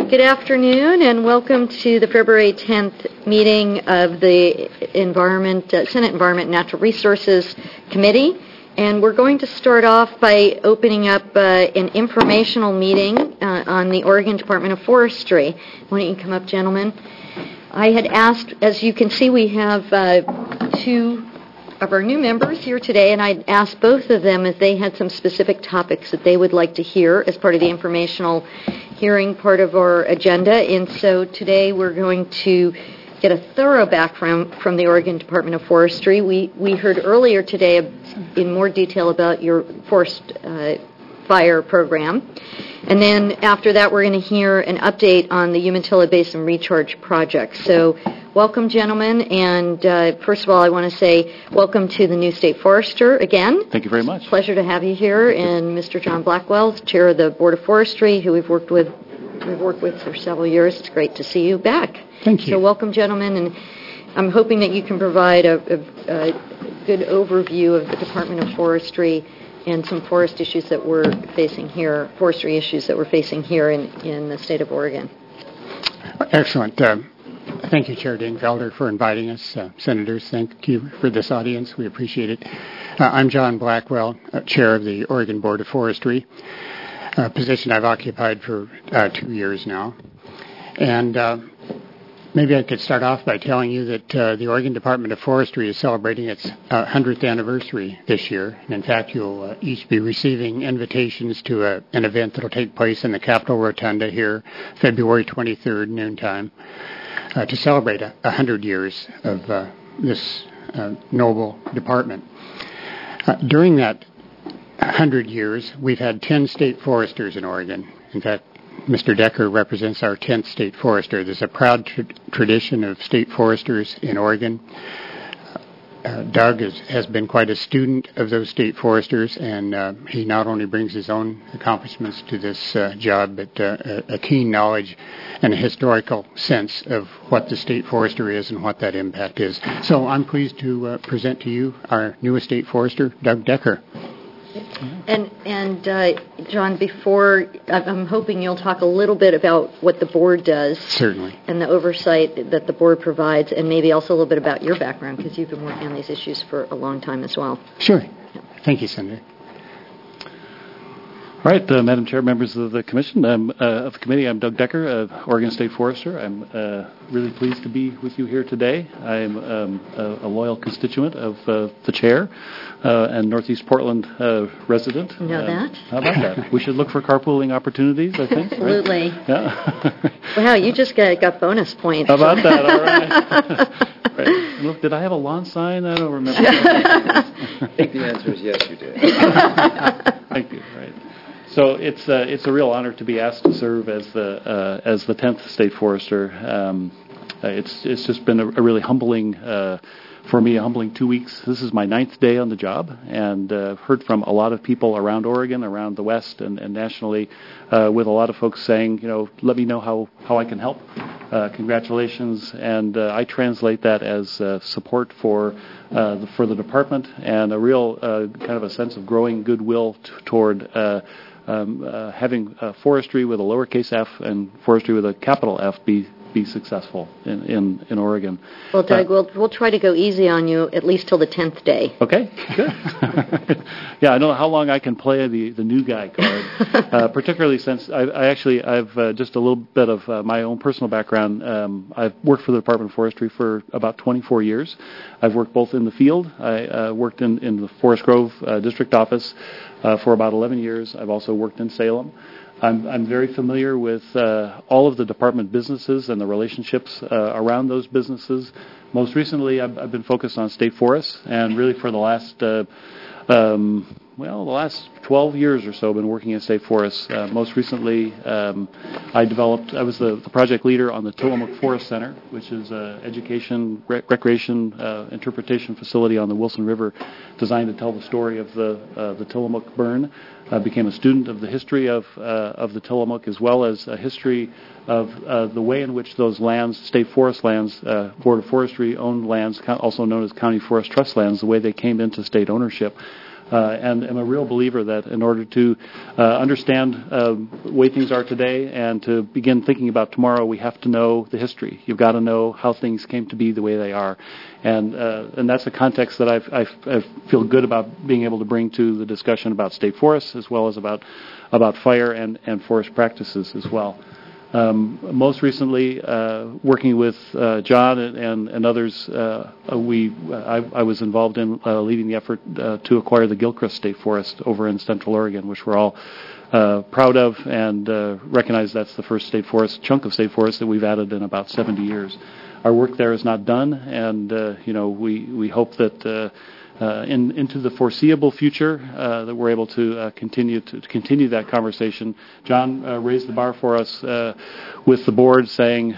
Good afternoon, and welcome to the February 10th meeting of the Senate Environment and Natural Resources Committee. And we're going to start off by opening up an informational meeting on the Oregon Department of Forestry. Why don't you come up, gentlemen? I had asked, as you can see, we have two of our new members here today, and I'd asked both of them if they had some specific topics that they would like to hear as part of the informational hearing part of our agenda. And so today we're going to get a thorough background from the Oregon Department of Forestry. We heard earlier today in more detail about your forest fire program. And then after that, we're going to hear an update on the Umatilla Basin Recharge Project. So welcome, gentlemen. And first of all, I want to say welcome to the new state forester again. Thank you very much. Pleasure to have you here. And Mr. John Blackwell, chair of the Board of Forestry, who we've worked with for several years. It's great to see you back. Thank you. So welcome, gentlemen. And I'm hoping that you can provide a good overview of the Department of Forestry and some forestry issues that we're facing here in the state of Oregon. Excellent. Thank you, Chair Dingfelder, for inviting us. Senators, thank you for this audience. We appreciate it. I'm John Blackwell, Chair of the Oregon Board of Forestry, a position I've occupied for 2 years now. And maybe I could start off by telling you that the Oregon Department of Forestry is celebrating its 100th anniversary this year. And in fact, you'll each be receiving invitations to an event that will take place in the Capitol Rotunda here, February 23rd, noontime, to celebrate 100 years of this noble department. During that 100 years, we've had 10 state foresters in Oregon. In fact, Mr. Decker represents our 10th state forester. There's a proud tradition of state foresters in Oregon. Doug has been quite a student of those state foresters, and he not only brings his own accomplishments to this job, but a keen knowledge and a historical sense of what the state forester is and what that impact is. So I'm pleased to present to you our newest state forester, Doug Decker. And John, before, I'm hoping you'll talk a little bit about what the board does. Certainly. And the oversight that the board provides, and maybe also a little bit about your background, because you've been working on these issues for a long time as well. Sure. Thank you, Senator. All right, Madam Chair, members of the commission, of the committee, I'm Doug Decker, Oregon State Forester. I'm really pleased to be with you here today. I'm a loyal constituent of the chair and Northeast Portland resident. You know that? How about that? We should look for carpooling opportunities, I think. Absolutely. Right? Yeah. Wow, you just got bonus points. How about that? All right. Right. Look, did I have a lawn sign? I don't remember. I think the answer is yes, you did. Thank you. Right. So it's a real honor to be asked to serve as the 10th state forester. It's just been a really humbling for me, a humbling 2 weeks. This is my 9th day on the job, and heard from a lot of people around Oregon, around the West, and nationally, with a lot of folks saying, let me know how I can help. Congratulations, and I translate that as support for the department and a real kind of a sense of growing goodwill toward having forestry with a lowercase f and forestry with a capital F be successful in Oregon. Well, Doug, we'll try to go easy on you at least till the 10th day. Okay, good. Yeah, I don't know how long I can play the new guy card, particularly since I've just a little bit of my own personal background. I've worked for the Department of Forestry for about 24 years. I've worked both in the field. I worked in the Forest Grove district office for about 11 years. I've also worked in Salem. I'm very familiar with all of the department businesses and the relationships around those businesses. Most recently, I've been focused on state forests, and really for the last 12 years or so, I've been working in state forests. Most recently, I was the project leader on the Tillamook Forest Center, which is an education, recreation, interpretation facility on the Wilson River designed to tell the story of the Tillamook burn. I became a student of the history of the Tillamook, as well as a history of the way in which those lands, state forest lands, Board of Forestry owned lands, also known as county forest trust lands, the way they came into state ownership. And I'm a real believer that in order to understand the way things are today and to begin thinking about tomorrow, we have to know the history. You've got to know how things came to be the way they are. And that's a context that I feel good about being able to bring to the discussion about state forests as well as about fire and forest practices as well. Most recently, working with John and others, I was involved in leading the effort to acquire the Gilchrist State Forest over in Central Oregon, which we're all proud of and recognize that's the first chunk of state forest that we've added in about 70 years. Our work there is not done, and we hope that into the foreseeable future that we're able to continue that conversation. John raised the bar for us with the board, saying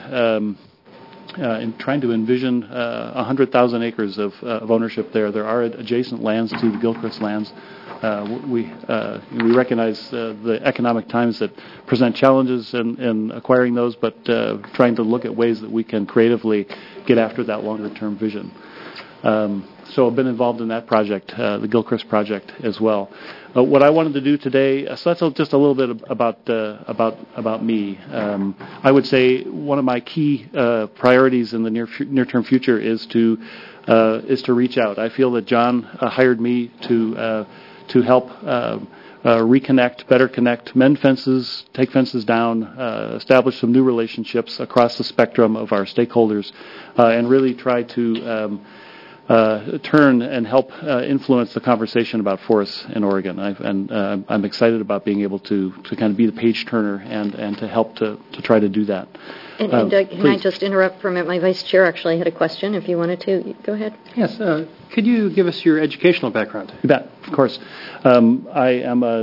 in trying to envision 100,000 acres of ownership there. There are adjacent lands to the Gilchrist lands. We recognize the economic times that present challenges in acquiring those, but trying to look at ways that we can creatively get after that longer-term vision. So I've been involved in that project, the Gilchrist project as well. What I wanted to do today, so that's just a little bit about me. I would say one of my key priorities in the near-term future is to reach out. I feel that John hired me to help reconnect, better connect, mend fences, take fences down, establish some new relationships across the spectrum of our stakeholders, and really try to turn and help influence the conversation about forests in Oregon. I'm excited about being able to kind of be the page turner and to help to try to do that. And Doug, can I just interrupt for a minute? My vice chair actually had a question. If you wanted to, go ahead. Yes. Could you give us your educational background? You bet. Of course. I am a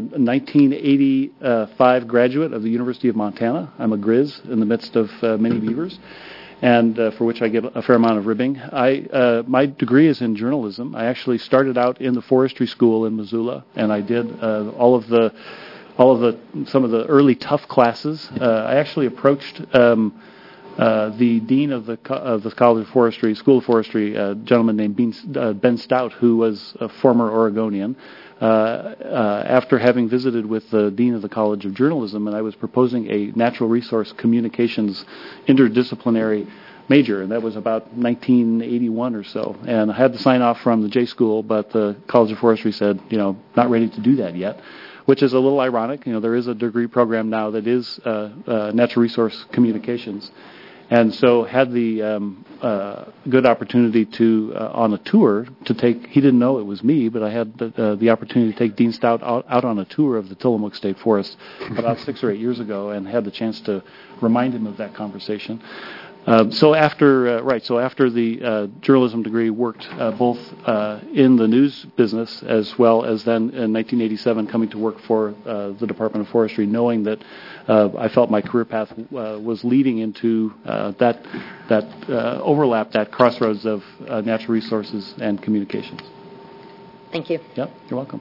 1985 graduate of the University of Montana. I'm a Grizz in the midst of many beavers, and for which I get a fair amount of ribbing. My degree is in journalism. I actually started out in the forestry school in Missoula, and I did some of the early tough classes. I actually approached the dean of the College of Forestry, School of Forestry, a gentleman named Ben Stout, who was a former Oregonian. After having visited with the dean of the College of Journalism, and I was proposing a natural resource communications interdisciplinary major, and that was about 1981 or so. And I had to sign off from the J School, but the College of Forestry said, not ready to do that yet, which is a little ironic. There is a degree program now that is natural resource communications. And so had the good opportunity to, on a tour, to take, he didn't know it was me, but I had the opportunity to take Dean Stout out on a tour of the Tillamook State Forest about 6 or 8 years ago, and had the chance to remind him of that conversation. So after the journalism degree, worked both in the news business as well as then in 1987 coming to work for the Department of Forestry, knowing that I felt my career path was leading into that overlap, that crossroads of natural resources and communications. Thank you. Yep, you're welcome.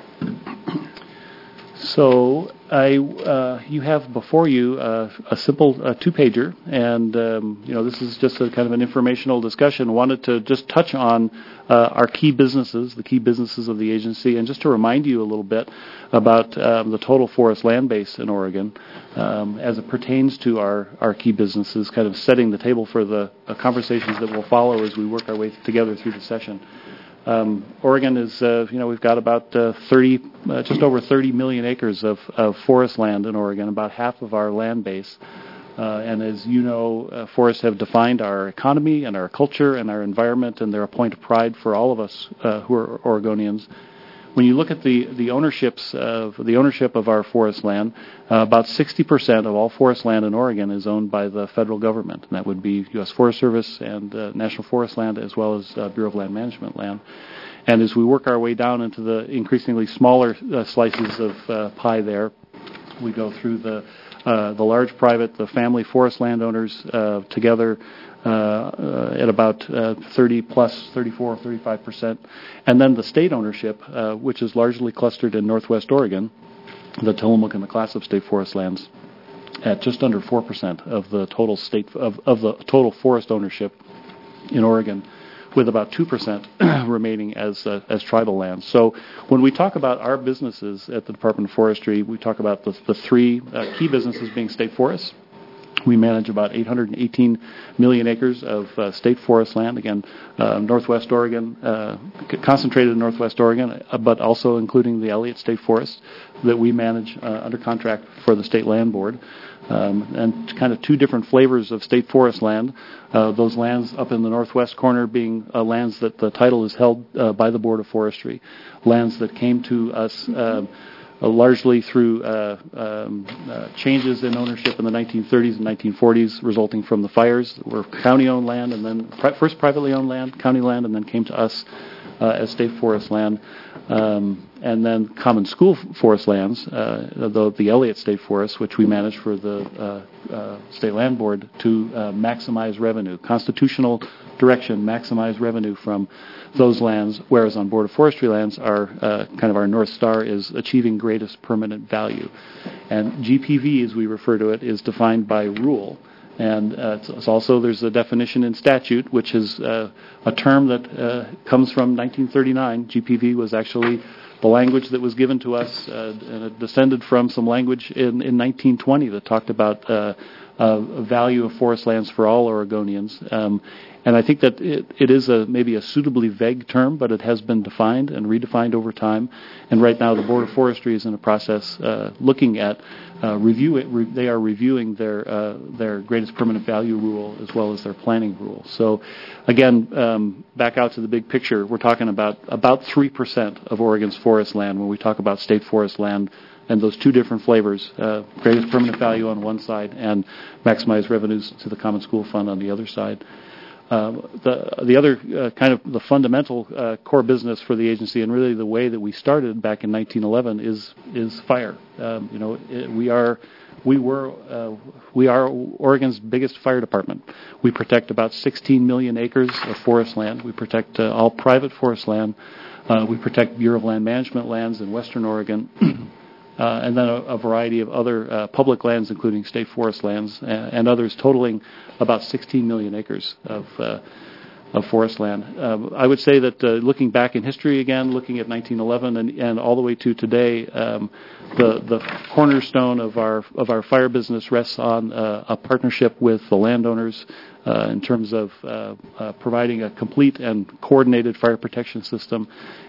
So you have before you a simple two-pager, and this is just a kind of an informational discussion. I wanted to just touch on our key businesses, the key businesses of the agency, and just to remind you a little bit about the total forest land base in Oregon as it pertains to our key businesses, kind of setting the table for the conversations that will follow as we work our way together through the session. Oregon is, we've got about just over 30 million acres of forest land in Oregon, about half of our land base. And as you know, forests have defined our economy and our culture and our environment, and they're a point of pride for all of us who are Oregonians. When you look at the ownership of our forest land, about 60% of all forest land in Oregon is owned by the federal government, and that would be U.S. Forest Service and National Forest Land, as well as Bureau of Land Management land. And as we work our way down into the increasingly smaller slices of pie there, we go through the large private, the family forest landowners together at about 34-35%. And then the state ownership, which is largely clustered in northwest Oregon, the Tillamook and the Clatsop State Forest lands, at just under 4% of the total state of the total forest ownership in Oregon, with about 2% remaining as tribal lands. So when we talk about our businesses at the Department of Forestry, we talk about the three key businesses being state forests. We manage about 818 million acres of state forest land, again, Northwest Oregon, concentrated in Northwest Oregon, but also including the Elliott State Forest that we manage under contract for the State Land Board. And kind of two different flavors of state forest land. Those lands up in the northwest corner being lands that the title is held by the Board of Forestry, lands that came to us largely through changes in ownership in the 1930s and 1940s resulting from the fires that were county-owned land, and then first privately owned land, county land, and then came to us as state forest land. And then common school forest lands, the Elliott State Forest, which we manage for the State Land Board to maximize revenue, constitutional direction, maximize revenue from those lands, whereas on Board of Forestry lands, our kind of our North Star is achieving greatest permanent value. And GPV, as we refer to it, is defined by rule. And it's also, there's a definition in statute, which is a term that comes from 1939. GPV was actually the language that was given to us, and it descended from some language in 1920 that talked about value of forest lands for all Oregonians. And I think that it is maybe a suitably vague term, but it has been defined and redefined over time. And right now, the Board of Forestry is in a process looking at they are reviewing their greatest permanent value rule as well as their planning rule. So, again, back out to the big picture, we're talking about 3% of Oregon's forest land when we talk about state forest land. And those two different flavors, greatest permanent value on one side and maximize revenues to the Common School Fund on the other side. The other kind of the fundamental core business for the agency, and really the way that we started back in 1911, is fire. We are Oregon's biggest fire department. We protect about 16 million acres of forest land. We protect all private forest land. We protect Bureau of Land Management lands in Western Oregon. And then a variety of other public lands, including state forest lands and others, totaling about 16 million acres of forest land. I would say that looking back in history again, looking at 1911 and all the way to today, the cornerstone of our fire business rests on a partnership with the landowners in terms of providing a complete and coordinated fire protection system.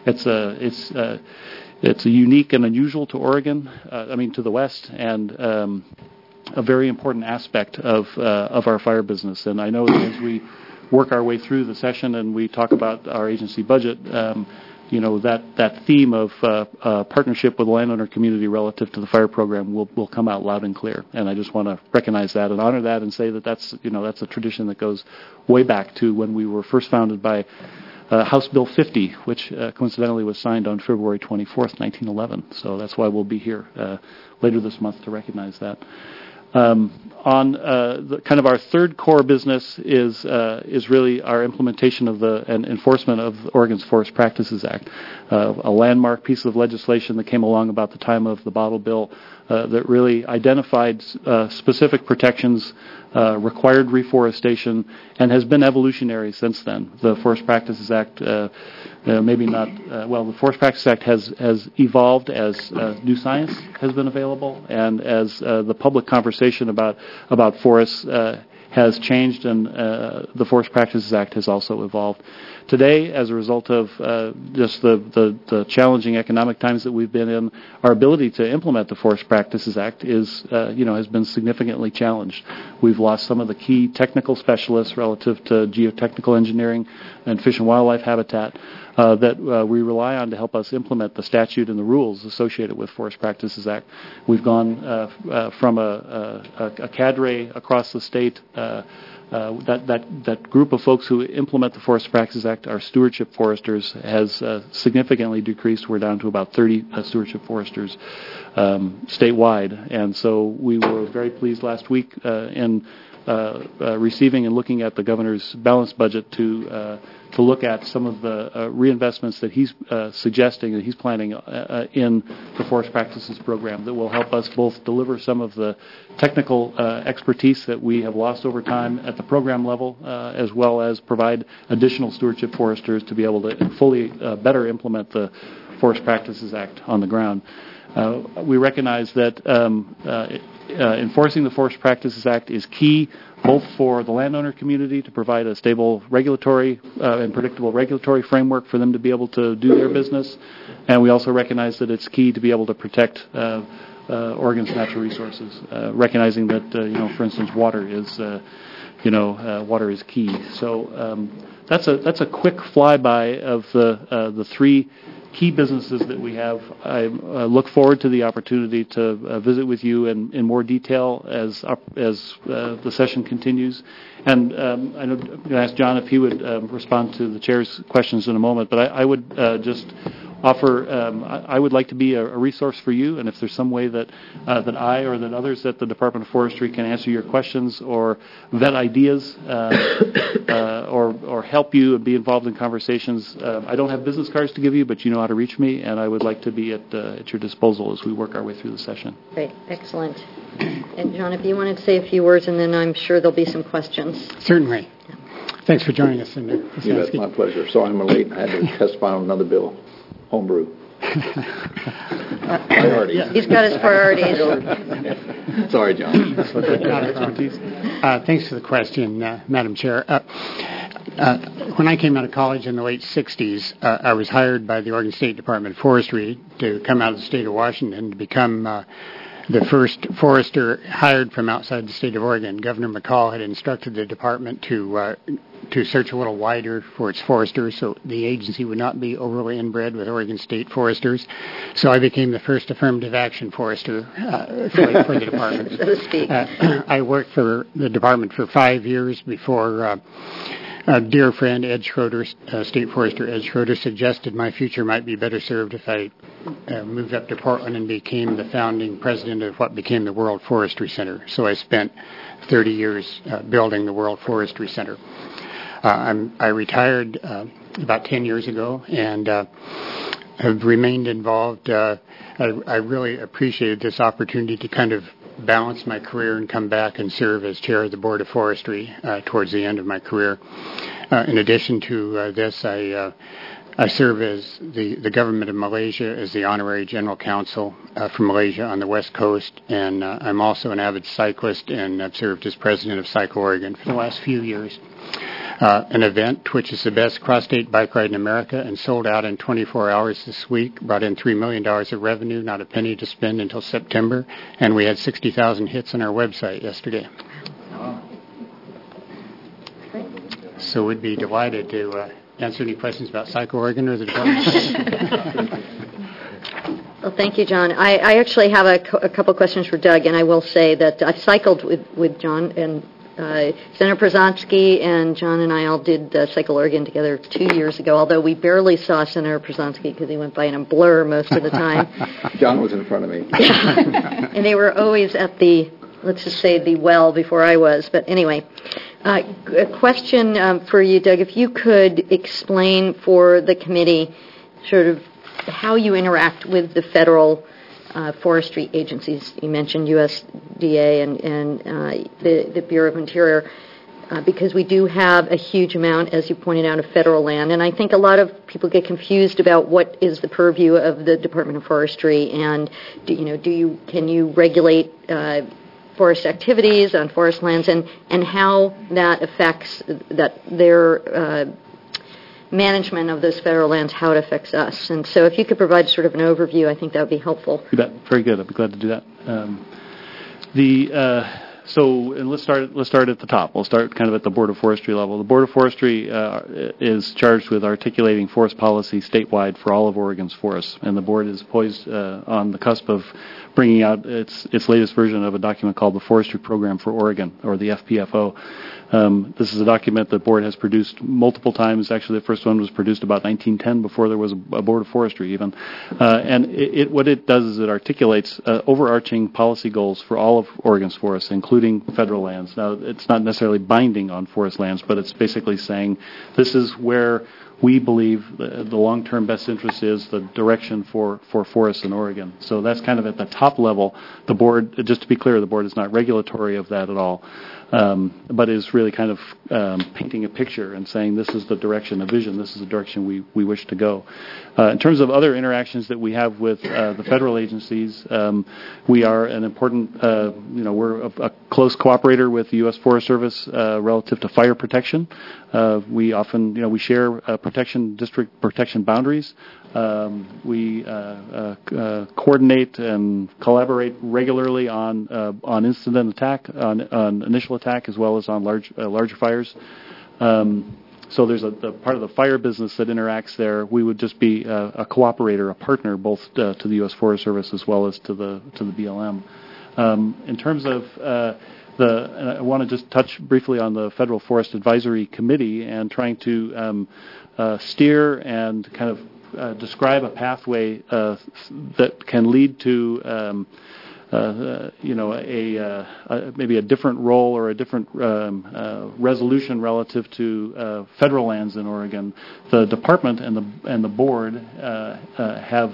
It's unique and unusual to Oregon, to the West, and a very important aspect of our fire business. And I know that as we work our way through the session and we talk about our agency budget, that theme of partnership with the landowner community relative to the fire program will come out loud and clear. And I just want to recognize that and honor that and say that that's a tradition that goes way back to when we were first founded by House Bill 50, which coincidentally was signed on February 24th, 1911. So that's why we'll be here later this month to recognize that. On kind of our third core business is really our implementation of and enforcement of Oregon's Forest Practices Act, a landmark piece of legislation that came along about the time of the Bottle Bill that really identified specific protections, required reforestation, and has been evolutionary since then. The Forest Practices Act, the Forest Practices Act has evolved as new science has been available, and as the public conversation about forests has changed, and the Forest Practices Act has also evolved. Today, as a result of just the challenging economic times that we've been in, our ability to implement the Forest Practices Act has been significantly challenged. We've lost some of the key technical specialists relative to geotechnical engineering and fish and wildlife habitat that we rely on to help us implement the statute and the rules associated with Forest Practices Act. We've gone from a cadre across the state. That group of folks who implement the Forest Practices Act, our stewardship foresters, has significantly decreased. We're down to about 30 stewardship foresters statewide. And so we were very pleased last week in receiving and looking at the governor's balanced budget to look at some of the reinvestments that he's suggesting, that he's planning in the forest practices program that will help us both deliver some of the technical expertise that we have lost over time at the program level, as well as provide additional stewardship foresters to be able to fully better implement the Forest Practices Act on the ground. We recognize that enforcing the Forest Practices Act is key both for the landowner community to provide a stable regulatory and predictable regulatory framework for them to be able to do their business, and we also recognize that it's key to be able to protect Oregon's natural resources, recognizing that for instance, water is water is key. So that's a quick flyby of the three key businesses that we have. I look forward to the opportunity to visit with you in more detail as the session continues. And I'm going to ask John if he would respond to the chair's questions in a moment. But I would just offer, I would like to be a resource for you, and if there's some way that I or that others at the Department of Forestry can answer your questions or vet ideas or help you and be involved in conversations. I don't have business cards to give you, but you know how to reach me, and I would like to be at your disposal as we work our way through the session. Great, excellent. And John, if you wanted to say a few words, and then I'm sure there'll be some questions. Certainly. Thanks for joining us. That's my pleasure. Sorry I'm late. I had to testify on another bill. Homebrew. Priorities. He's got his priorities. Sorry, John. Thanks for the question, Madam Chair. When I came out of college in the late 60s, I was hired by the Oregon State Department of Forestry to come out of the state of Washington to become the first forester hired from outside the state of Oregon. Governor McCall had instructed the department to search a little wider for its foresters so the agency would not be overly inbred with Oregon State foresters. So I became the first affirmative action forester for the department. So to speak. I worked for the department for 5 years before a dear friend, Ed Schroeder, State Forester Ed Schroeder, suggested my future might be better served if I moved up to Portland and became the founding president of what became the World Forestry Center. So I spent 30 years building the World Forestry Center. I retired about 10 years ago and have remained involved. I really appreciated this opportunity to kind of balance my career and come back and serve as chair of the Board of Forestry towards the end of my career. In addition to this, I serve as the government of Malaysia as the honorary general counsel for Malaysia on the West Coast, and I'm also an avid cyclist, and I've served as president of Cycle Oregon for the last few years. An event which is the best cross-state bike ride in America and sold out in 24 hours this week, brought in $3 million of revenue, not a penny to spend until September, and we had 60,000 hits on our website yesterday. So we'd be delighted to answer any questions about Cycle Oregon or the department. Well, thank you, John. I actually have a couple questions for Doug, and I will say that I've cycled with John, and Senator Przanski and John and I all did Cycle Oregon together 2 years ago, although we barely saw Senator Przanski because he went by in a blur most of the time. John was in front of me. And they were always at the, let's just say, the well before I was. But anyway, a question for you, Doug. If you could explain for the committee sort of how you interact with the federal forestry agencies. You mentioned USDA and the Bureau of Interior, because we do have a huge amount, as you pointed out, of federal land. And I think a lot of people get confused about what is the purview of the Department of Forestry, and can you regulate forest activities on forest lands, and how that affects their management of those federal lands, how it affects us. And so if you could provide sort of an overview, I think that would be helpful. You bet. Very good. I'd be glad to do that. And let's start at the top. We'll start kind of at the Board of Forestry level. The Board of Forestry is charged with articulating forest policy statewide for all of Oregon's forests, and the board is poised on the cusp of bringing out its latest version of a document called the Forestry Program for Oregon, or the FPFO. This is a document the board has produced multiple times. Actually, the first one was produced about 1910, before there was a Board of Forestry even. And what it does is it articulates overarching policy goals for all of Oregon's forests, including including federal lands. Now, it's not necessarily binding on forest lands, but it's basically saying this is where we believe the long-term best interest is, the direction for forests in Oregon. So that's kind of at the top level. The board, just to be clear, the board is not regulatory of that at all, but is really kind of painting a picture and saying this is the direction, a vision, this is the direction we wish to go. In terms of other interactions that we have with the federal agencies, we are an important, we're a close cooperator with the U.S. Forest Service relative to fire protection. We often, we share district protection boundaries. We coordinate and collaborate regularly on incident attack, on initial attack, as well as on larger fires. So there's the part of the fire business that interacts there. We would just be a cooperator, a partner, both to the U.S. Forest Service as well as to the BLM. In terms of I want to just touch briefly on the Federal Forest Advisory Committee and trying to steer and kind of describe a pathway that can lead to maybe a different role or a different resolution relative to federal lands in Oregon. The department and the board have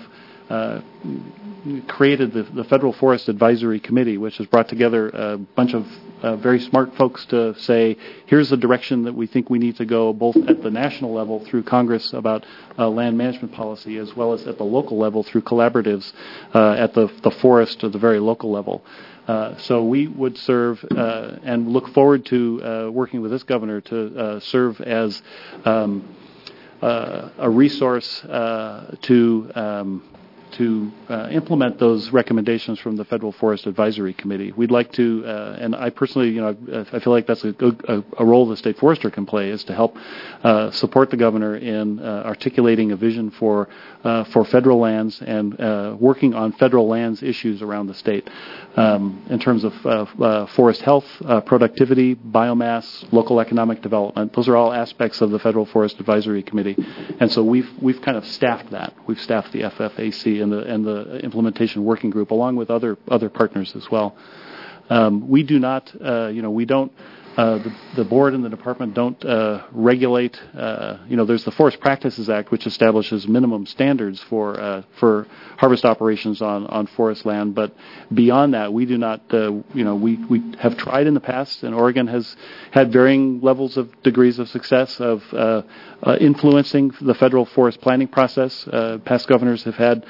created the Federal Forest Advisory Committee, which has brought together a bunch of very smart folks to say, here's the direction that we think we need to go, both at the national level through Congress about land management policy, as well as at the local level through collaboratives at the forest or the very local level. So we would serve and look forward to working with this governor to serve as a resource to implement those recommendations from the Federal Forest Advisory Committee. We'd like to, and I personally, I feel like that's a role the state forester can play, is to help support the governor in articulating a vision for federal lands and working on federal lands issues around the state in terms of forest health, productivity, biomass, local economic development. Those are all aspects of the Federal Forest Advisory Committee, and so we've kind of staffed that. We've staffed the FFAC and the implementation working group, along with other partners as well. We do not, we don't. The board and the department don't regulate. There's the Forest Practices Act, which establishes minimum standards for harvest operations on forest land. But beyond that, we do not. We have tried in the past, and Oregon has had varying levels of degrees of success of influencing the federal forest planning process. Past governors have had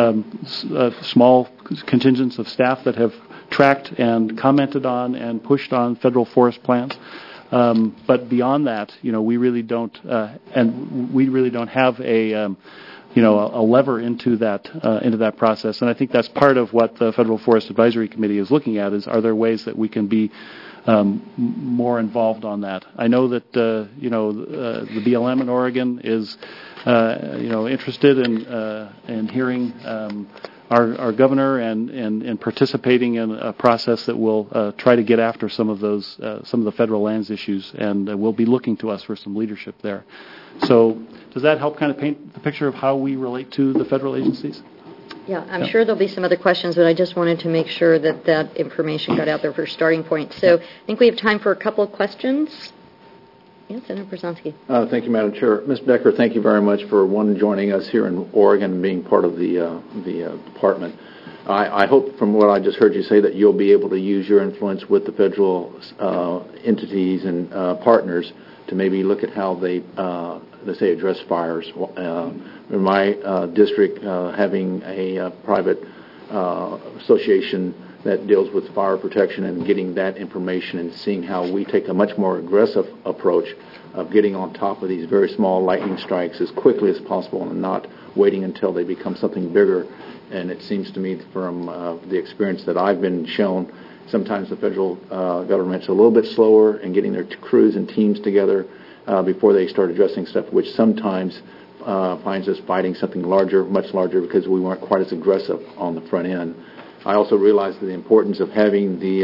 small contingents of staff that have tracked and commented on and pushed on federal forest plans, but beyond that, we really don't, and we really don't have a lever into that process. And I think that's part of what the Federal Forest Advisory Committee is looking at: is are there ways that we can be more involved on that? I know that the BLM in Oregon is interested in hearing our governor and participating in a process that will try to get after some of the federal lands issues, and will be looking to us for some leadership there. So does that help kind of paint the picture of how we relate to the federal agencies? Yeah, I'm sure there'll be some other questions, but I just wanted to make sure that information got out there for a starting point. So I think we have time for a couple of questions. Yes, Senator Brzezinski. Thank you, Madam Chair. Mr. Decker, thank you very much for joining us here in Oregon and being part of the department. I hope from what I just heard you say that you'll be able to use your influence with the federal entities and partners to maybe look at how they, let's say, address fires. In my district, having a private association that deals with fire protection and getting that information and seeing how we take a much more aggressive approach of getting on top of these very small lightning strikes as quickly as possible and not waiting until they become something bigger. And it seems to me from the experience that I've been shown, sometimes the federal government's a little bit slower in getting their crews and teams together before they start addressing stuff, which sometimes finds us fighting something larger, much larger, because we weren't quite as aggressive on the front end. I also realize the importance of having the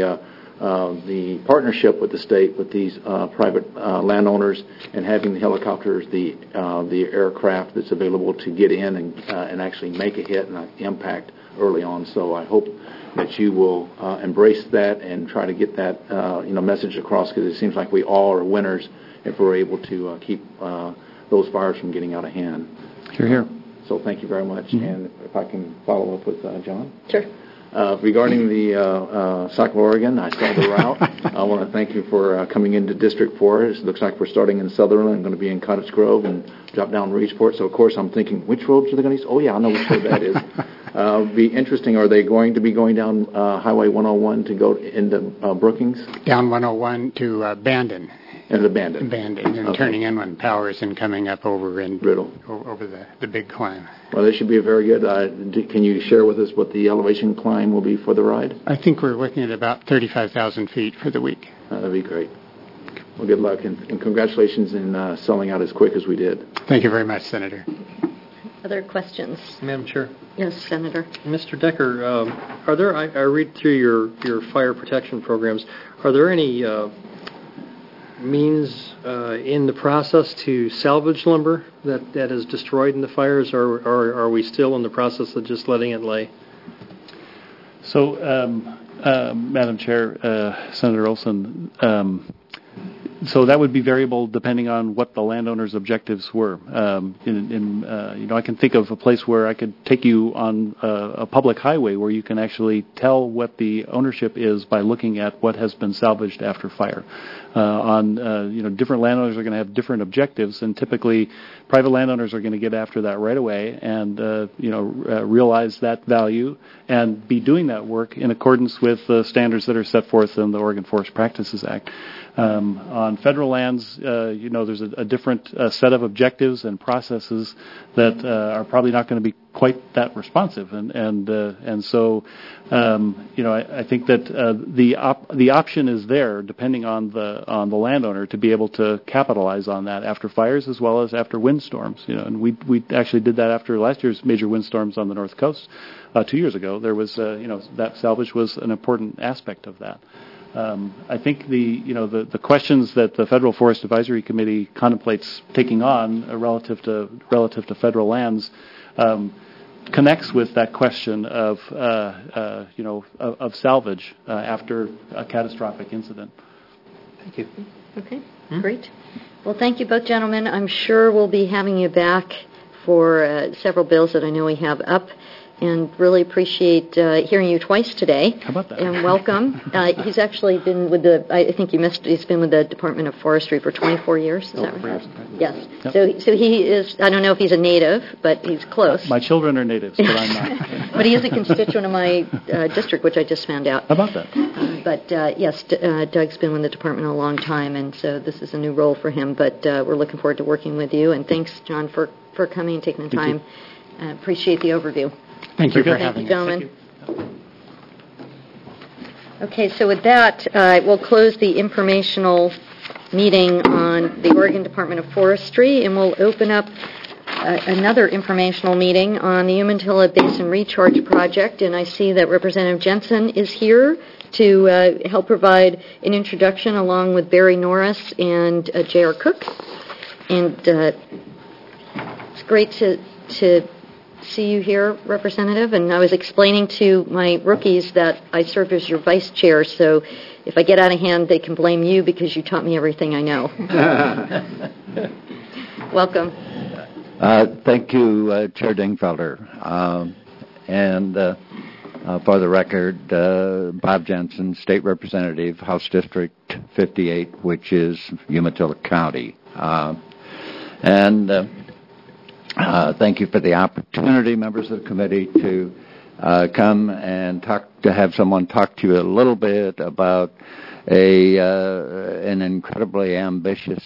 the partnership with the state, with these private landowners, and having the helicopters, the aircraft that's available to get in and actually make a hit and an impact early on. So I hope that you will embrace that and try to get that message across, because it seems like we all are winners if we're able to keep those fires from getting out of hand. Hear, hear. So thank you very much. Mm-hmm. And if I can follow up with John. Sure. Regarding the Cycle Oregon, I saw the route. I want to thank you for coming into District 4. It looks like we're starting in Sutherland and going to be in Cottage Grove and drop down Reedsport. So, of course, I'm thinking, which roads are they going to use? Oh, yeah, I know which road that is. Be interesting. Are they going to be going down Highway 101 to go into Brookings? Down 101 to Bandon. And Bandon. Bandon, and okay. Turning inland Powers and coming up over in Riddle. Over the big climb. Well, this should be a very good. Can you share with us what the elevation climb will be for the ride? I think we're looking at about 35,000 feet for the week. That'd be great. Well, good luck, and congratulations in selling out as quick as we did. Thank you very much, Senator. Other questions? Madam Chair. Yes, Senator. Mr. Decker, are there? I read through your fire protection programs. Are there any means in the process to salvage lumber that is destroyed in the fires, or are we still in the process of just letting it lay? So, Madam Chair, Senator Olson, so that would be variable depending on what the landowner's objectives were. I can think of a place where I could take you on a public highway where you can actually tell what the ownership is by looking at what has been salvaged after fire. Different landowners are going to have different objectives, and typically private landowners are going to get after that right away and realize that value and be doing that work in accordance with the standards that are set forth in the Oregon Forest Practices Act. On federal lands, there's a different set of objectives and processes that are probably not going to be quite that responsive, and so I think that the option is there, depending on the landowner, to be able to capitalize on that after fires as well as after windstorms. And we actually did that after last year's major windstorms on the North Coast 2 years ago. There was that salvage was an important aspect of that. I think the questions that the Federal Forest Advisory Committee contemplates taking on relative to federal lands connects with that question of salvage after a catastrophic incident. Thank you. Okay, great. Well, thank you both, gentlemen. I'm sure we'll be having you back for several bills that I know we have up. And really appreciate hearing you twice today. How about that? And welcome. He's actually been with I think you missed, he's been with the Department of Forestry for 24 years. Is that right? Yes. Yep. So he is, I don't know if he's a native, but he's close. My children are natives, but I'm not. But he is a constituent of my district, which I just found out. How about that? Yes, Doug's been with the department a long time, and so this is a new role for him. But we're looking forward to working with you. And thanks, John, for coming and taking the time. Appreciate the overview. Thank you for having us. Thank you, gentlemen. Okay, so with that, we'll close the informational meeting on the Oregon Department of Forestry, and we'll open up another informational meeting on the Umatilla Basin Recharge Project. And I see that Representative Jensen is here to help provide an introduction along with Barry Norris and J.R. Cook. And it's great to see you here, Representative, and I was explaining to my rookies that I served as your vice chair, so if I get out of hand, they can blame you because you taught me everything I know. Welcome. Thank you, Chair Dingfelder. And for the record, Bob Jensen, State Representative, House District 58, which is Umatilla County. Thank you for the opportunity, members of the committee, to come and have someone talk to you a little bit about an incredibly ambitious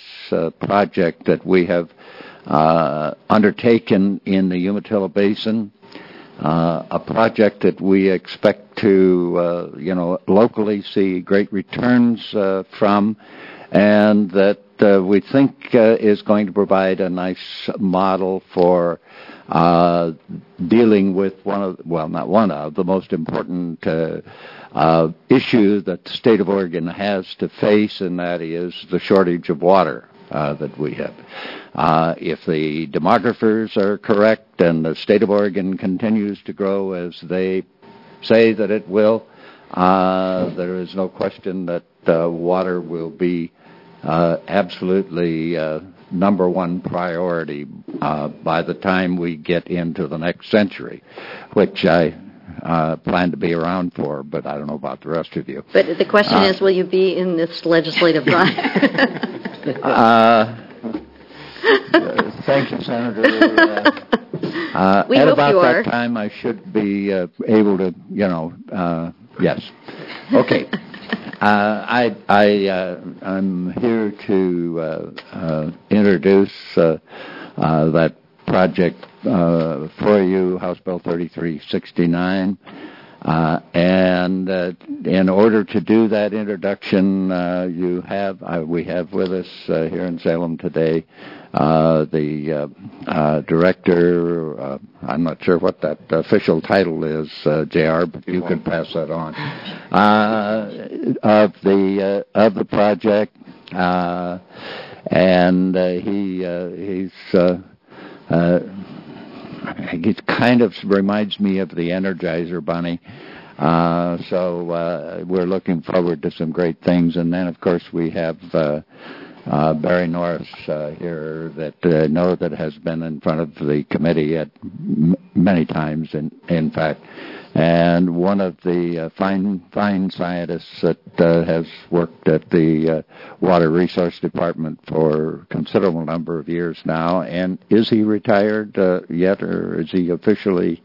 project that we have undertaken in the Umatilla Basin. a project that we expect to, locally see great returns from, and that we think is going to provide a nice model for dealing with the most important issue that the state of Oregon has to face, and that is the shortage of water that we have. If the demographers are correct and the state of Oregon continues to grow as they say that it will, there is no question that water will be absolutely number one priority by the time we get into the next century, which I plan to be around for, but I don't know about the rest of you. But the question is, will you be in this legislative body? Thank you, Senator. We at hope about you that are. time, I should be able to, yes. Okay. I'm here to introduce that project for you, House Bill 3369. And in order to do that introduction, we have with us here in Salem today the director. I'm not sure what that official title is, JR, but you can pass that on. Of the project, and he kind of reminds me of the Energizer Bunny. So we're looking forward to some great things. And then, of course, we have Barry Norris here that I know that has been in front of the committee at many times, in fact. And one of the fine scientists that has worked at the Water Resource Department for a considerable number of years now. And is he retired yet, or is he officially?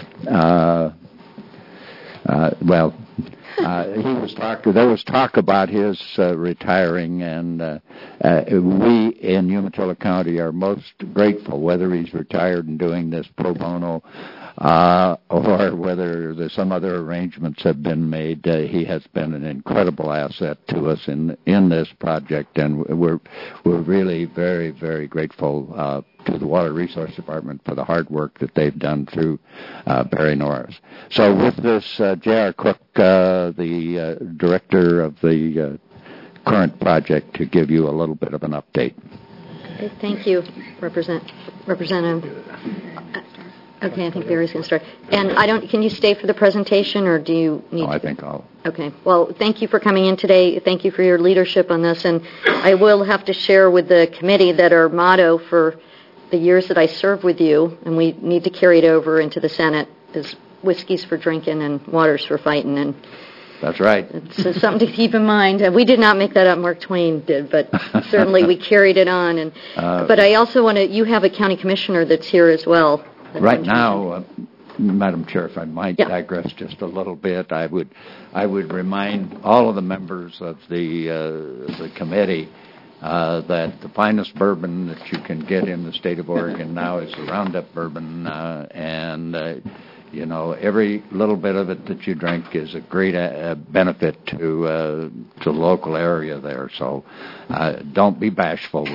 There was talk about his retiring, and we in Umatilla County are most grateful, whether he's retired and doing this pro bono or whether there's some other arrangements have been made. He has been an incredible asset to us in this project, and we're really very, very grateful to the Water Resource Department for the hard work that they've done through Barry Norris. So with this, J.R. Cook, the director of the current project, to give you a little bit of an update. Okay, thank you, Representative. Okay, I think Barry's going to start. And can you stay for the presentation, or do you need to? I think I'll. Okay. Well, thank you for coming in today. Thank you for your leadership on this. And I will have to share with the committee that our motto for the years that I served with you, and we need to carry it over into the Senate, is whiskey's for drinking and water's for fighting. And that's right. It's something to keep in mind. We did not make that up, Mark Twain did, but certainly we carried it on. And but I also want to, you have a county commissioner that's here as well. Right now, Madam Chair, if I might digress just a little bit, I would remind all of the members of the committee that the finest bourbon that you can get in the state of Oregon now is the Roundup bourbon, and every little bit of it that you drink is a great benefit to the local area there. So don't be bashful.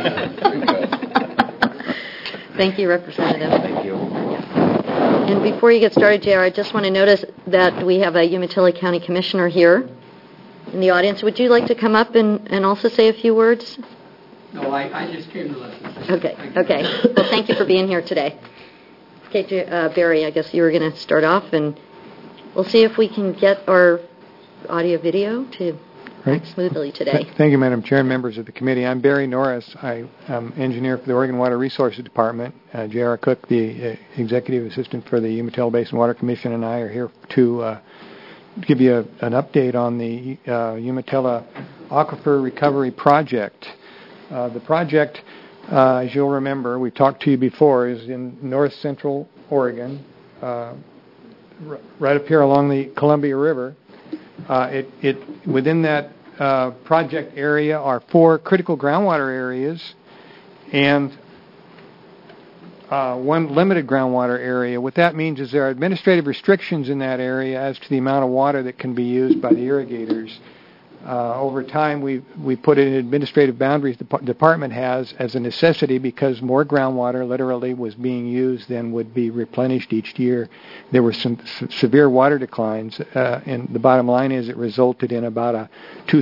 Thank you, Representative. Thank you. And before you get started, JR, I just want to notice that we have a Umatilla County Commissioner here in the audience. Would you like to come up and also say a few words? No, I just came to listen. Okay. Well, thank you for being here today. Okay, Barry, I guess you were going to start off, and we'll see if we can get our audio-video to act smoothly today. Thank you, Madam Chair and members of the committee. I'm Barry Norris. I am engineer for the Oregon Water Resources Department. J.R. Cook, the executive assistant for the Umatilla Basin Water Commission, and I are here to give you an update on the Umatilla Aquifer Recovery Project. The project, as you'll remember, we talked to you before, is in north central Oregon, right up here along the Columbia River. Within that project area are 4 critical groundwater areas, and one limited groundwater area. What that means is there are administrative restrictions in that area as to the amount of water that can be used by the irrigators. Over time, we put in administrative boundaries the department has as a necessity because more groundwater literally was being used than would be replenished each year. There were some severe water declines, and the bottom line is it resulted in about a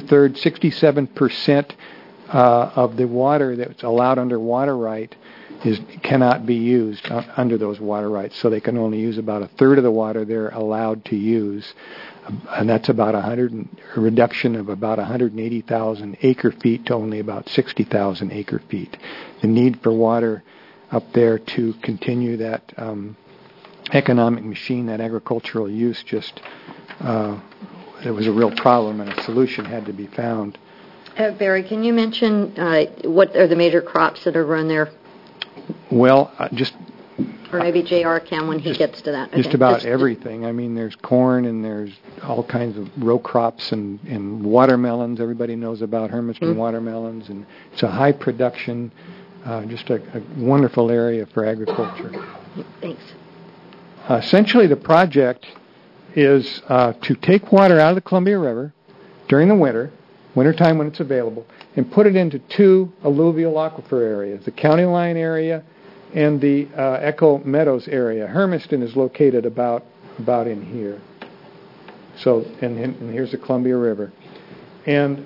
67% of the water that's allowed under water right cannot be used under those water rights. So they can only use about a third of the water they're allowed to use. And that's about a reduction of about 180,000 acre feet to only about 60,000 acre feet. The need for water up there to continue that economic machine, that agricultural use, it was a real problem, and a solution had to be found. Barry, can you mention what are the major crops that are grown there? Well, or maybe J.R. can when he gets to that. Just about everything. I mean, there's corn and there's all kinds of row crops and watermelons. Everybody knows about Hermiston watermelons, and it's a high production, just a wonderful area for agriculture. Thanks. Essentially, the project is to take water out of the Columbia River during the wintertime when it's available, and put it into two alluvial aquifer areas, the County Line area and the Echo Meadows area. Hermiston is located about in here. So, and here's the Columbia River. And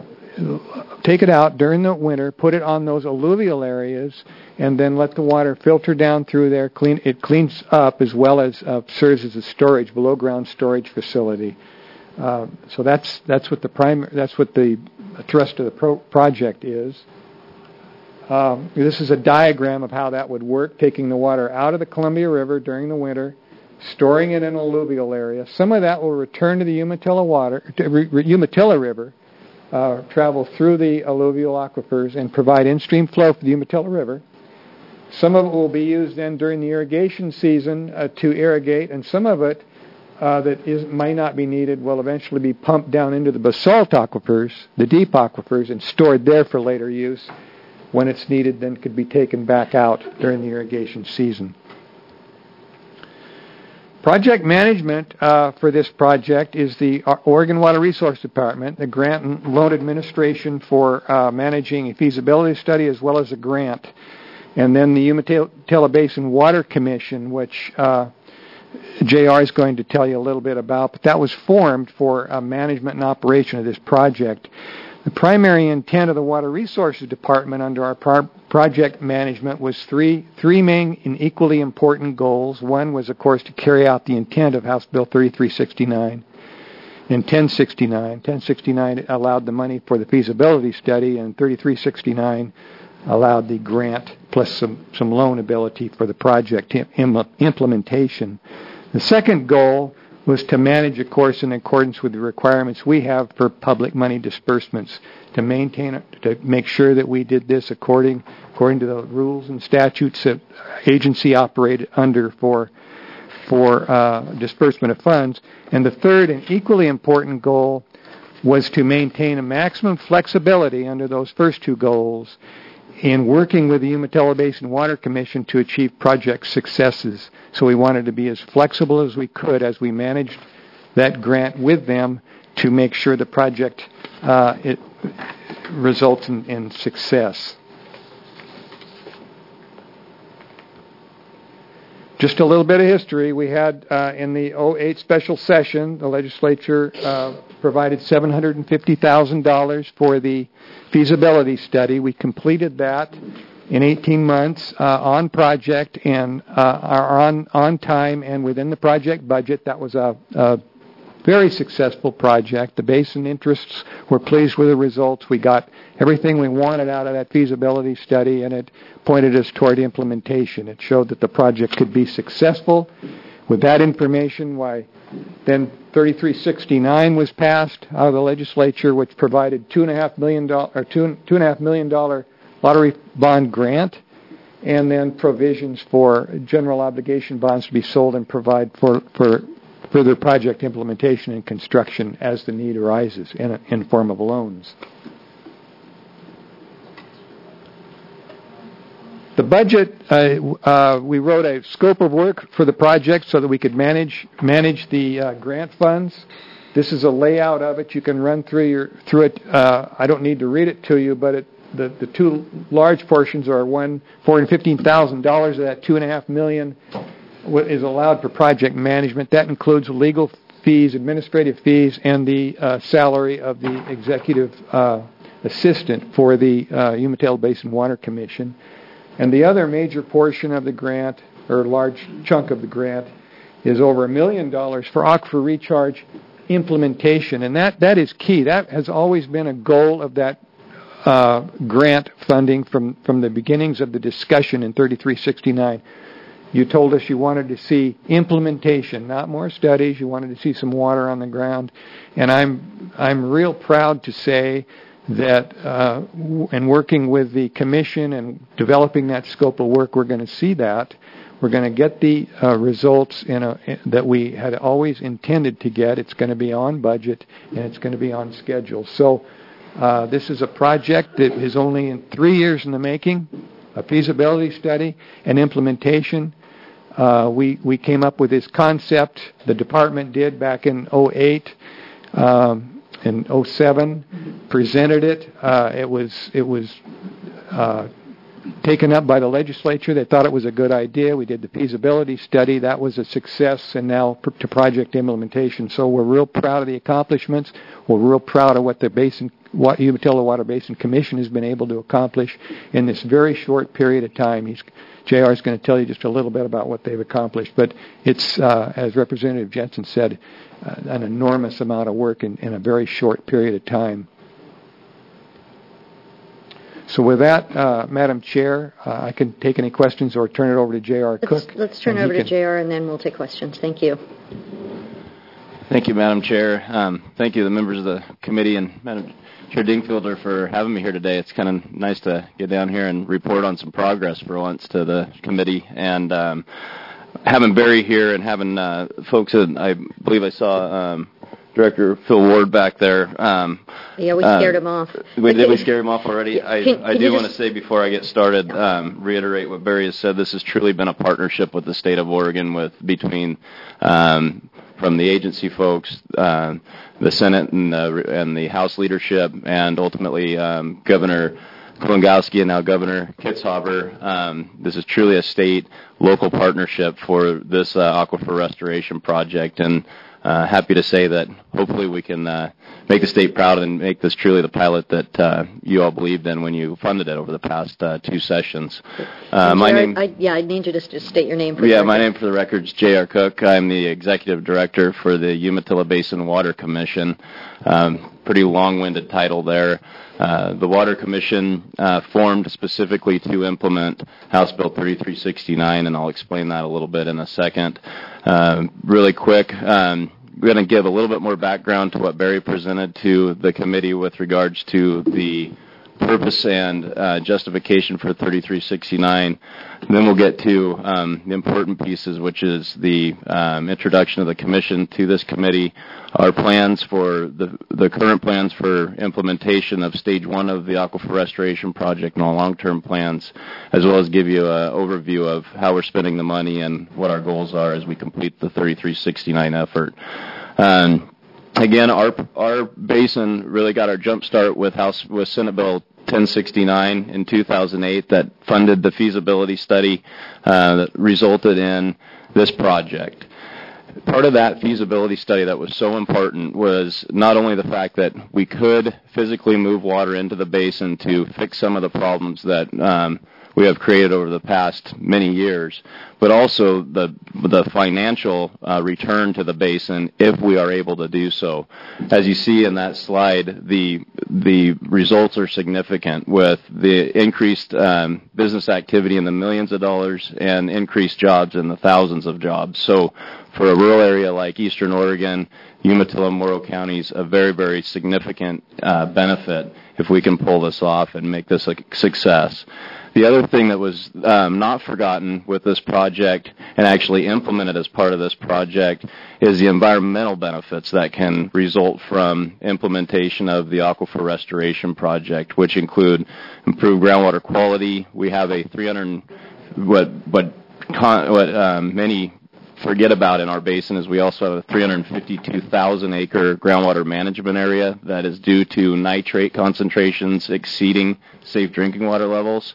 take it out during the winter, put it on those alluvial areas, and then let the water filter down through there. It cleans up as well as serves as a below ground storage facility. So that's what the thrust of the project is. This is a diagram of how that would work, taking the water out of the Columbia River during the winter, storing it in an alluvial area. Some of that will return to the Umatilla River, travel through the alluvial aquifers, and provide in-stream flow for the Umatilla River. Some of it will be used then during the irrigation season to irrigate, and some of it might not be needed will eventually be pumped down into the basalt aquifers, the deep aquifers, and stored there for later use. When it's needed, then could be taken back out during the irrigation season. Project management for this project is the Oregon Water Resource Department, the Grant and Loan Administration for managing a feasibility study as well as a grant, and then the Umatilla Basin Water Commission, which JR is going to tell you a little bit about, but that was formed for management and operation of this project. The primary intent of the Water Resources Department under our project management was three main and equally important goals. One was, of course, to carry out the intent of House Bill 3369 and 1069. 1069 allowed the money for the feasibility study, and 3369 allowed the grant plus some loan ability for the project implementation. The second goal was to manage, of course, in accordance with the requirements we have for public money disbursements, to make sure that we did this according to the rules and statutes that agency operated under for disbursement of funds. And the third and equally important goal was to maintain a maximum flexibility under those first two goals in working with the Umatilla Basin Water Commission to achieve project successes. So we wanted to be as flexible as we could as we managed that grant with them to make sure the project it results in success. Just a little bit of history. We had in the 2008 special session, the legislature provided $750,000 for the feasibility study. We completed that in 18 months on project and are on time and within the project budget. That was a very successful project. The basin interests were pleased with the results. We got everything we wanted out of that feasibility study, and it pointed us toward implementation. It showed that the project could be successful. With that information, then 3369 was passed out of the legislature, which provided $2.5 million lottery bond grant, and then provisions for general obligation bonds to be sold and provide for further project implementation and construction as the need arises in form of loans. The budget, we wrote a scope of work for the project so that we could manage the grant funds. This is a layout of it. You can run through it. I don't need to read it to you, but the two large portions are $415,000 of that $2.5 million is allowed for project management. That includes legal fees, administrative fees, and the salary of the executive assistant for the Umatilla Basin Water Commission. And the other major portion of the grant, or large chunk of the grant, is over $1 million for aquifer recharge implementation. And that is key. That has always been a goal of that grant funding from the beginnings of the discussion in 3369. You told us you wanted to see implementation, not more studies. You wanted to see some water on the ground. And I'm real proud to say that in working with the commission and developing that scope of work, we're going to see that. We're going to get the results that we had always intended to get. It's going to be on budget, and it's going to be on schedule. So this is a project that is only in 3 years in the making, a feasibility study and implementation. We came up with this concept, the department did back in 2008. In 2007, presented it. It was taken up by the legislature. They thought it was a good idea. We did the feasibility study. That was a success, and now to project implementation. So we're real proud of the accomplishments. We're real proud of what the Umatilla Water Basin Commission has been able to accomplish in this very short period of time. JR is going to tell you just a little bit about what they've accomplished, but it's, as Representative Jensen said, an enormous amount of work in a very short period of time. So with that, Madam Chair, I can take any questions or turn it over to J.R. Cook. Let's turn it over to J.R. and then we'll take questions. Thank you. Thank you, Madam Chair. Thank you, the members of the committee, and Madam Chair Dingfelder for having me here today. It's kind of nice to get down here and report on some progress for once to the committee. And having Barry here and having folks, I believe I saw Director Phil Ward back there. Yeah, we scared him off. Did we scare him off already? I do want to say before I get started, reiterate what Barry has said. This has truly been a partnership with the state of Oregon, between from the agency folks, the Senate and the House leadership, and ultimately Governor Kulongoski and now Governor Kitzhaber. This is truly a state-local partnership for this aquifer restoration project, and happy to say that hopefully we can make the state proud and make this truly the pilot that you all believed in when you funded it over the past 2 sessions. I need you to just state your name for the record. My name for the record is J.R. Cook. I'm the Executive Director for the Umatilla Basin Water Commission. Pretty long-winded title there. The Water Commission formed specifically to implement House Bill 3369, and I'll explain that a little bit in a second. Really quick, we're going to give a little bit more background to what Barry presented to the committee with regards to the purpose and justification for 3369. And then we'll get to the important pieces, which is the introduction of the commission to this committee, our plans for the current plans for implementation of Stage 1 of the Aquifer Restoration Project and all long-term plans, as well as give you an overview of how we're spending the money and what our goals are as we complete the 3369 effort. Again, our basin really got our jump start with Senate Bill 1069 in 2008 that funded the feasibility study that resulted in this project. Part of that feasibility study that was so important was not only the fact that we could physically move water into the basin to fix some of the problems that we have created over the past many years, but also the financial return to the basin if we are able to do so. As you see in that slide, the results are significant with the increased business activity in the millions of dollars and increased jobs in the thousands of jobs. So for a rural area like Eastern Oregon, Umatilla and Morrow counties, a very, very significant benefit if we can pull this off and make this a success. The other thing that was not forgotten with this project and actually implemented as part of this project is the environmental benefits that can result from implementation of the Aquifer Restoration Project, which include improved groundwater quality. We have a what many forget about in our basin is we also have a 352,000-acre groundwater management area that is due to nitrate concentrations exceeding safe drinking water levels.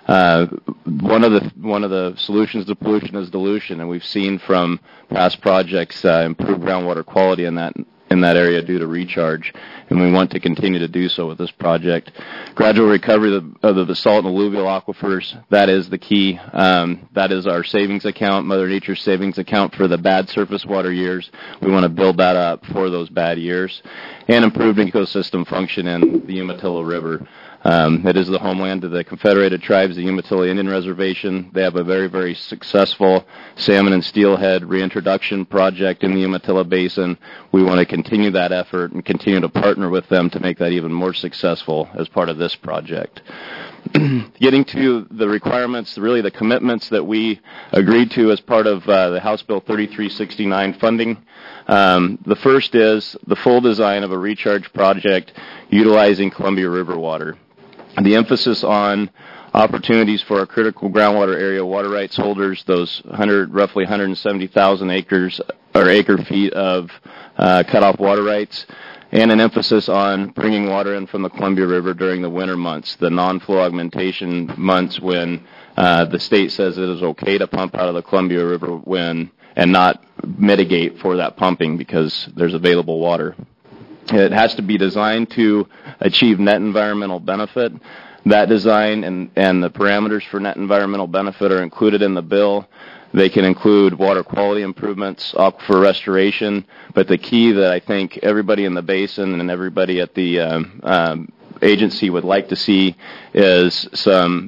One of the solutions to pollution is dilution, and we've seen from past projects improved groundwater quality in that area due to recharge, and we want to continue to do so with this project. Gradual recovery of the basalt and alluvial aquifers, that is the key. That is our savings account, Mother Nature's savings account for the bad surface water years. We want to build that up for those bad years. And improved ecosystem function in the Umatilla River. It is the homeland of the Confederated Tribes, the Umatilla Indian Reservation. They have a very, very successful salmon and steelhead reintroduction project in the Umatilla Basin. We want to continue that effort and continue to partner with them to make that even more successful as part of this project. Getting to the requirements, really the commitments that we agreed to as part of the House Bill 3369 funding. The first is the full design of a recharge project utilizing Columbia River water. The emphasis on opportunities for our critical groundwater area water rights holders, those roughly 170,000 acres or acre feet of cut-off water rights, and an emphasis on bringing water in from the Columbia River during the winter months, the non-flow augmentation months when the state says it is okay to pump out of the Columbia River and not mitigate for that pumping because there's available water. It has to be designed to achieve net environmental benefit. That design and the parameters for net environmental benefit are included in the bill. They can include water quality improvements, aquifer restoration, but the key that I think everybody in the basin and everybody at the agency would like to see is some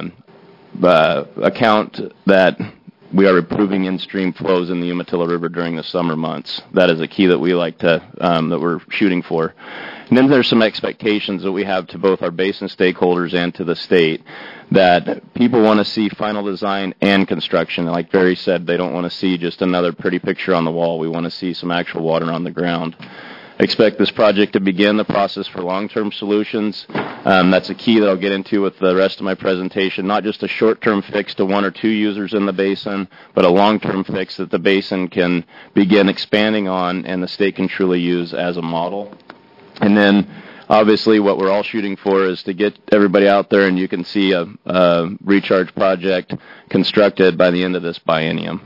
account that we are improving in-stream flows in the Umatilla River during the summer months. That is a key that we like to, that we're shooting for. And then there's some expectations that we have to both our basin stakeholders and to the state that people want to see final design and construction. Like Barry said, they don't want to see just another pretty picture on the wall. We want to see some actual water on the ground. Expect this project to begin the process for long-term solutions. That's a key that I'll get into with the rest of my presentation. Not just a short-term fix to one or two users in the basin, but a long-term fix that the basin can begin expanding on and the state can truly use as a model. And then, obviously, what we're all shooting for is to get everybody out there and you can see a recharge project constructed by the end of this biennium.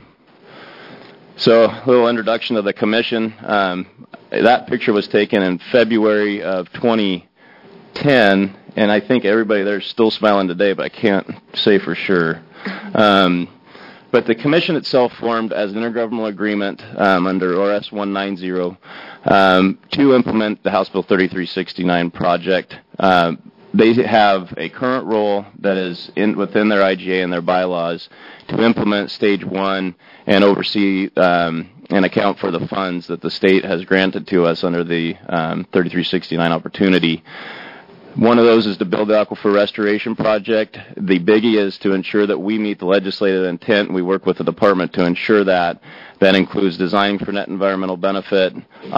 So, a little introduction of the commission. That picture was taken in February of 2010, and I think everybody there is still smiling today, but I can't say for sure. But the commission itself formed as an intergovernmental agreement under ORS 190 to implement the House Bill 3369 project. They have a current role that is within their IGA and their bylaws to implement Stage 1 and oversee and account for the funds that the state has granted to us under the 3369 opportunity. One of those is to build the Aquifer Restoration Project. The biggie is to ensure that we meet the legislative intent. We work with the department to ensure that. That includes designing for net environmental benefit,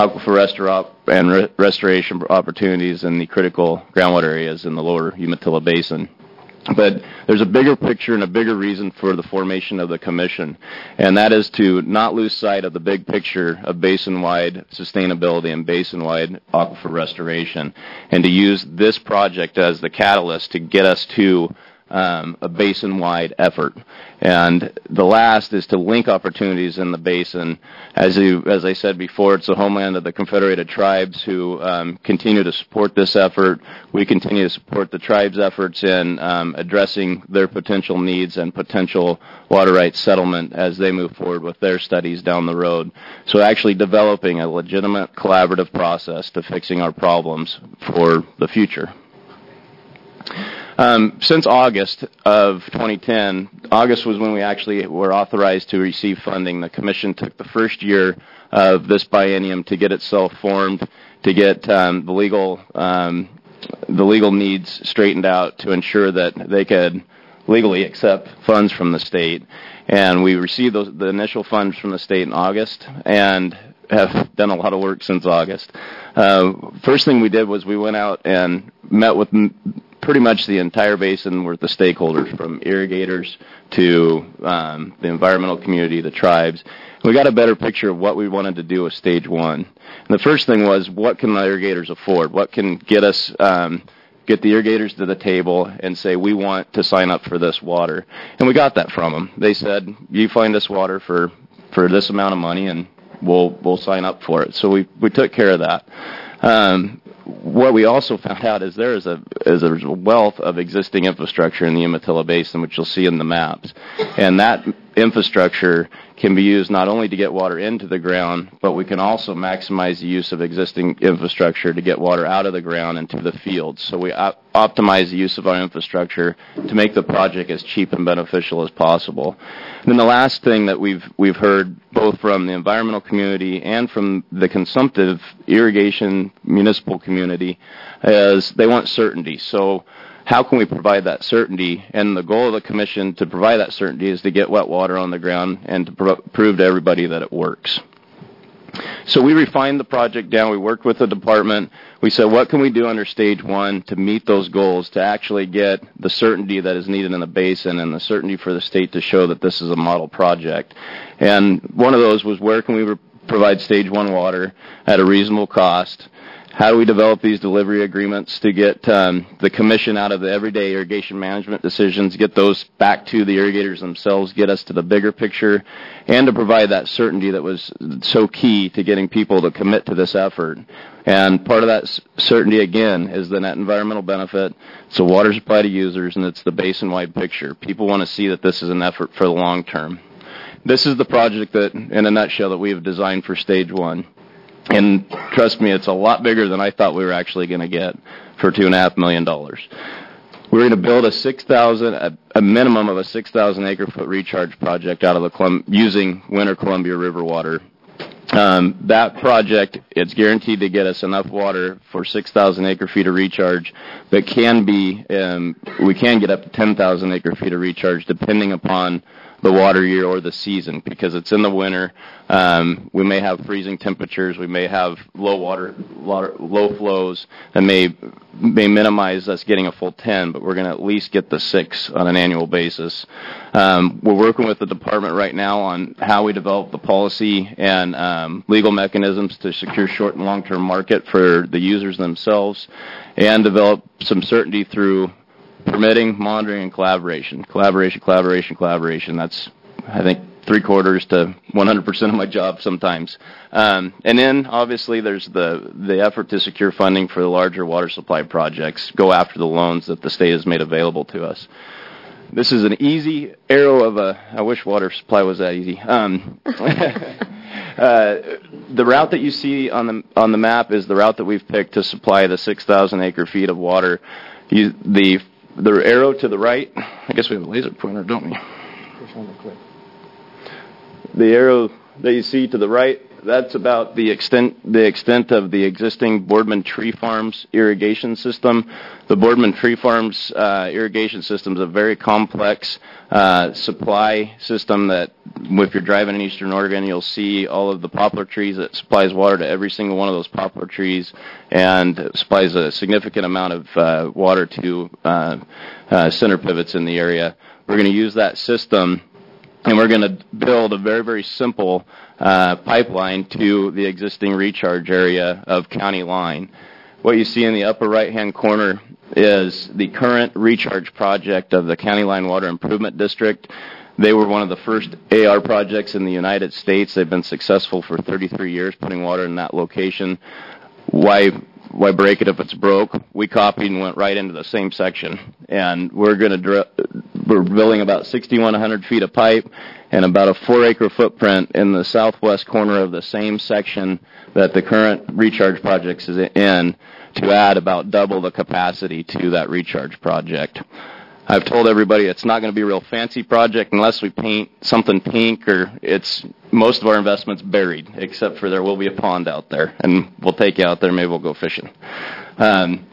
aquifer restoration opportunities in the critical groundwater areas in the lower Umatilla Basin. But there's a bigger picture and a bigger reason for the formation of the commission, and that is to not lose sight of the big picture of basin-wide sustainability and basin-wide aquifer restoration, and to use this project as the catalyst to get us to a basin-wide effort. And the last is to link opportunities in the basin. As I said before, it's the homeland of the Confederated Tribes who continue to support this effort. We continue to support the tribes' efforts in addressing their potential needs and potential water rights settlement as they move forward with their studies down the road. So actually developing a legitimate collaborative process to fixing our problems for the future. Since August of 2010, August was when we actually were authorized to receive funding. The commission took the first year of this biennium to get itself formed, to get the legal needs straightened out to ensure that they could legally accept funds from the state. And we received the initial funds from the state in August and have done a lot of work since August. First thing we did was we went out and met with pretty much the entire basin with the stakeholders, from irrigators to the environmental community, the tribes. We got a better picture of what we wanted to do with Stage 1. And the first thing was, what can the irrigators afford? What can get us get the irrigators to the table and say, we want to sign up for this water? And we got that from them. They said, you find us water for this amount of money, and we'll sign up for it. So we took care of that. What we also found out is there's a wealth of existing infrastructure in the Umatilla Basin, which you'll see in the maps. And that infrastructure can be used not only to get water into the ground, but we can also maximize the use of existing infrastructure to get water out of the ground and to the fields. So we optimize the use of our infrastructure to make the project as cheap and beneficial as possible. And then the last thing that we've heard both from the environmental community and from the consumptive irrigation municipal community is they want certainty. So how can we provide that certainty? And the goal of the commission to provide that certainty is to get wet water on the ground and to prove to everybody that it works. So we refined the project down. We worked with the department. We said, what can we do under Stage 1 to meet those goals, to actually get the certainty that is needed in the basin and the certainty for the state to show that this is a model project? And one of those was, where can we provide Stage 1 water at a reasonable cost? How do we develop these delivery agreements to get the commission out of the everyday irrigation management decisions, get those back to the irrigators themselves, get us to the bigger picture, and to provide that certainty that was so key to getting people to commit to this effort? And part of that certainty, again, is the net environmental benefit. It's the water supply to users, and it's the basin-wide picture. People want to see that this is an effort for the long term. This is the project that, in a nutshell, that we have designed for Stage 1. And trust me, it's a lot bigger than I thought we were actually going to get for $2.5 million. We're going to build a minimum of a 6,000 acre-foot recharge project out of the using Winter Columbia River water. That project, it's guaranteed to get us enough water for 6,000 acre-feet of recharge, but we can get up to 10,000 acre-feet of recharge depending upon the water year or the season, because it's in the winter. We may have freezing temperatures. We may have low flows that may minimize us getting a full 10, but we're going to at least get the 6 on an annual basis. We're working with the department right now on how we develop the policy and legal mechanisms to secure short and long-term market for the users themselves, and develop some certainty through permitting, monitoring, and collaboration. Collaboration. That's, I think, 3/4 to 100% of my job sometimes. And then, obviously, there's the effort to secure funding for the larger water supply projects, go after the loans that the state has made available to us. This is an easy arrow of I wish water supply was that easy. The route that you see on the map is the route that we've picked to supply the 6,000 acre-feet of water. The arrow to the right, I guess we have a laser pointer, don't we? The arrow that you see to the right, that's about the extent of the existing Boardman Tree Farms irrigation system. The Boardman Tree Farms irrigation system is a very complex supply system that, if you're driving in eastern Oregon, you'll see all of the poplar trees. That supplies water to every single one of those poplar trees, and supplies a significant amount of water to center pivots in the area. We're going to use that system, and we're going to build a very, very simple pipeline to the existing recharge area of County Line. What you see in the upper right-hand corner is the current recharge project of the County Line Water Improvement District. They were one of the first AR projects in the United States. They've been successful for 33 years putting water in that location. Why break it if it's broke? We copied and went right into the same section. And we're building about 6,100 feet of pipe and about a 4-acre footprint in the southwest corner of the same section that the current recharge project is in, to add about double the capacity to that recharge project. I've told everybody it's not going to be a real fancy project unless we paint something pink, or most of our investment's buried, except for there will be a pond out there, and we'll take you out there, maybe we'll go fishing.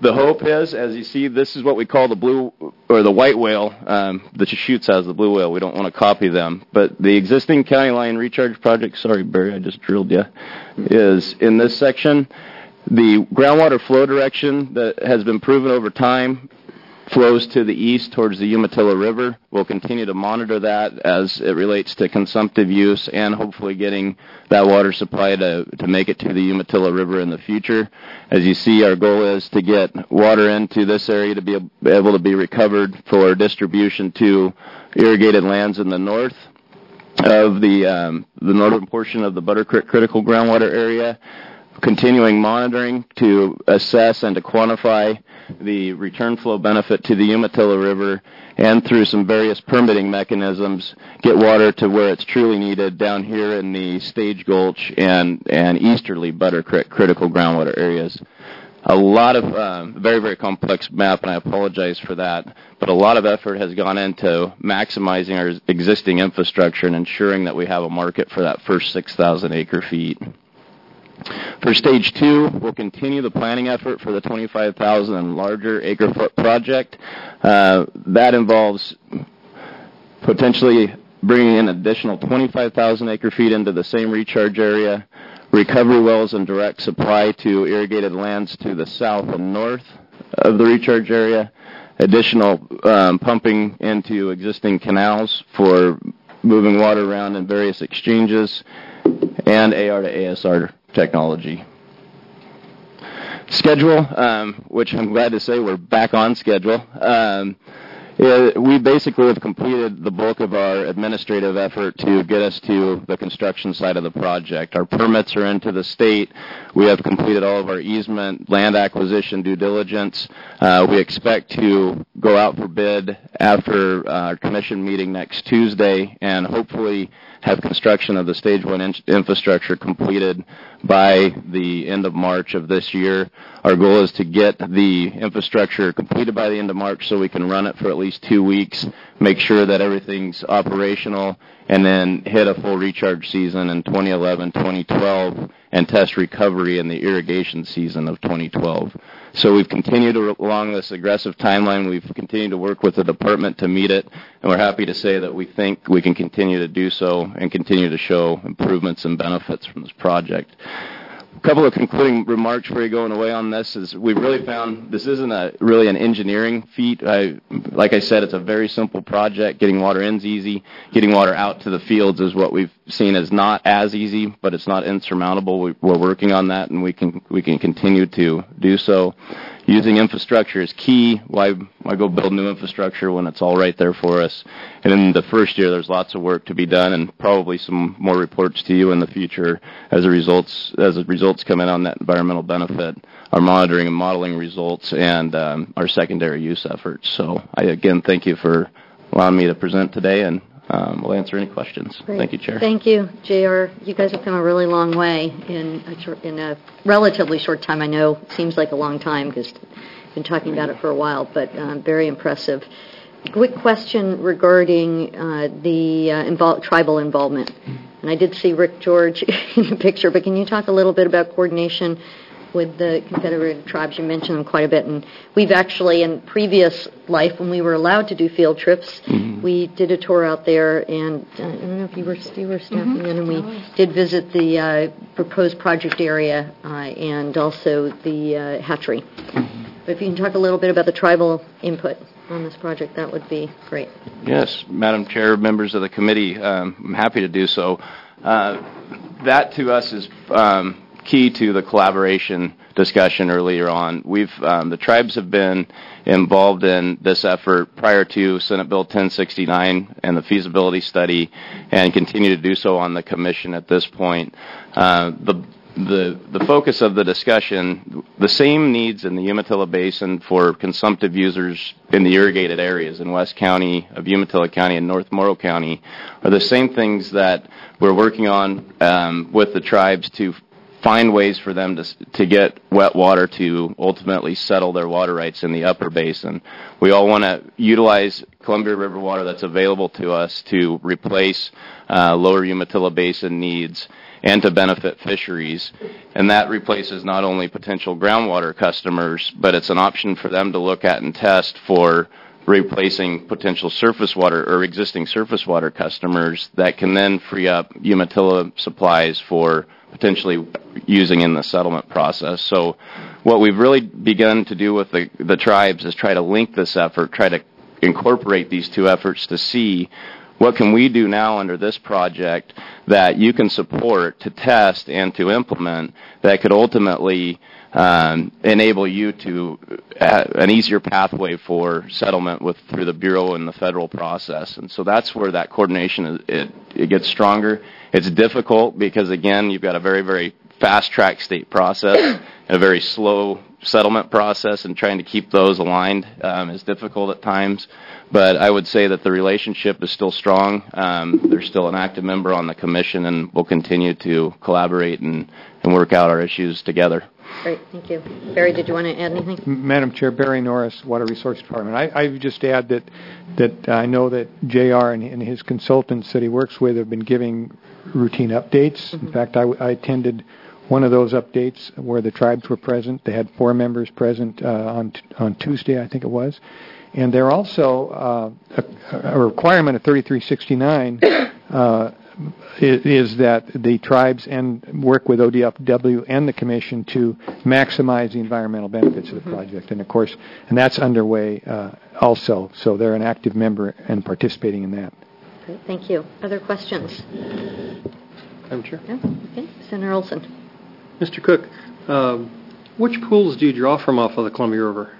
the hope is, as you see, this is what we call the blue or the white whale. The Deschutes has the blue whale. We don't want to copy them. But the existing county line recharge project, sorry, Barry, I just drilled you, is in this section. The groundwater flow direction that has been proven over time flows to the east towards the Umatilla River. We'll continue to monitor that as it relates to consumptive use and hopefully getting that water supply to make it to the Umatilla River in the future. As you see, our goal is to get water into this area to be able to be recovered for distribution to irrigated lands in the north of the northern portion of the Butter Creek Critical Groundwater Area. Continuing monitoring to assess and to quantify the return flow benefit to the Umatilla River, and through some various permitting mechanisms, get water to where it's truly needed down here in the Stage Gulch and easterly Butter Creek Critical Groundwater areas. A lot of very, very complex map, and I apologize for that, but a lot of effort has gone into maximizing our existing infrastructure and ensuring that we have a market for that first 6,000 acre feet. For Stage 2, we'll continue the planning effort for the 25,000 and larger acre-foot project. That involves potentially bringing in additional 25,000 acre-feet into the same recharge area, recovery wells and direct supply to irrigated lands to the south and north of the recharge area, additional pumping into existing canals for moving water around in various exchanges, and AR to ASR technology. Schedule, which I'm glad to say we're back on schedule. We basically have completed the bulk of our administrative effort to get us to the construction side of the project. Our permits are into the state. We have completed all of our easement, land acquisition due diligence. We expect to go out for bid after our commission meeting next Tuesday and hopefully have construction of the Stage 1 infrastructure completed by the end of March of this year. Our goal is to get the infrastructure completed by the end of March so we can run it for at least 2 weeks, make sure that everything's operational, and then hit a full recharge season in 2011, 2012, and test recovery in the irrigation season of 2012. So we've continued along this aggressive timeline. We've continued to work with the department to meet it, and we're happy to say that we think we can continue to do so and continue to show improvements and benefits from this project. A couple of concluding remarks before going away on this is we've really found this isn't really an engineering feat. Like I said, it's a very simple project. Getting water in's easy. Getting water out to the fields is what we've seen as not as easy, but it's not insurmountable. We're working on that, and we can continue to do so. Using infrastructure is key. Why go build new infrastructure when it's all right there for us? And in the first year, there's lots of work to be done, and probably some more reports to you in the future as the results come in on that environmental benefit, our monitoring and modeling results, and our secondary use efforts. So I again thank you for allowing me to present today, and we'll answer any questions. Great. Thank you, Chair. Thank you, JR. You guys have come a really long way in a relatively short time. I know it seems like a long time because we've been talking about it for a while, but very impressive. Quick question regarding the tribal involvement. And I did see Rick George in the picture, but can you talk a little bit about coordination with the Confederated Tribes? You mentioned them quite a bit, and we've actually, in previous life, when we were allowed to do field trips, we did a tour out there, and I don't know if you were staffing in, and we did visit the proposed project area and also the hatchery. But if you can talk a little bit about the tribal input on this project, that would be great. Yes, Madam Chair, members of the committee, I'm happy to do so. That to us is key to the collaboration discussion earlier on. The tribes have been involved in this effort prior to Senate Bill 1069 and the feasibility study, and continue to do so on the commission at this point. The focus of the discussion, the same needs in the Umatilla Basin for consumptive users in the irrigated areas in West County, of Umatilla County, and North Morrow County, are the same things that we're working on with the tribes to find ways for them to get wet water to ultimately settle their water rights in the upper basin. We all want to utilize Columbia River water that's available to us to replace lower Umatilla Basin needs. and to benefit fisheries. And that replaces not only potential groundwater customers, but it's an option for them to look at and test for replacing potential surface water or existing surface water customers that can then free up Umatilla supplies for potentially using in the settlement process. So what we've really begun to do with the tribes is try to link this effort, try to incorporate these two efforts to see what can we do now under this project that you can support to test and to implement that could ultimately enable you to an easier pathway for settlement through the Bureau and the federal process. And so that's where that coordination it gets stronger. It's difficult because, again, you've got a very, very fast-track state process and a very slow settlement process, and trying to keep those aligned is difficult at times. But I would say that the relationship is still strong. There's still an active member on the commission, and we'll continue to collaborate and work out our issues together. Great, thank you. Barry, did you want to add anything? Madam Chair, Barry Norris, Water Resource Department. I would just add that I know that JR and his consultants that he works with have been giving routine updates. In fact, I attended one of those updates where the tribes were present. They had 4 members present on Tuesday, I think it was. And they're also a requirement of 3369 is that the tribes work with ODFW and the commission to maximize the environmental benefits of the project. And of course, and that's underway also. So they're an active member and participating in that. Great, thank you. Other questions? Madam Chair. No? Okay, Senator Olson. Mr. Cook, which pools do you draw from off of the Columbia River?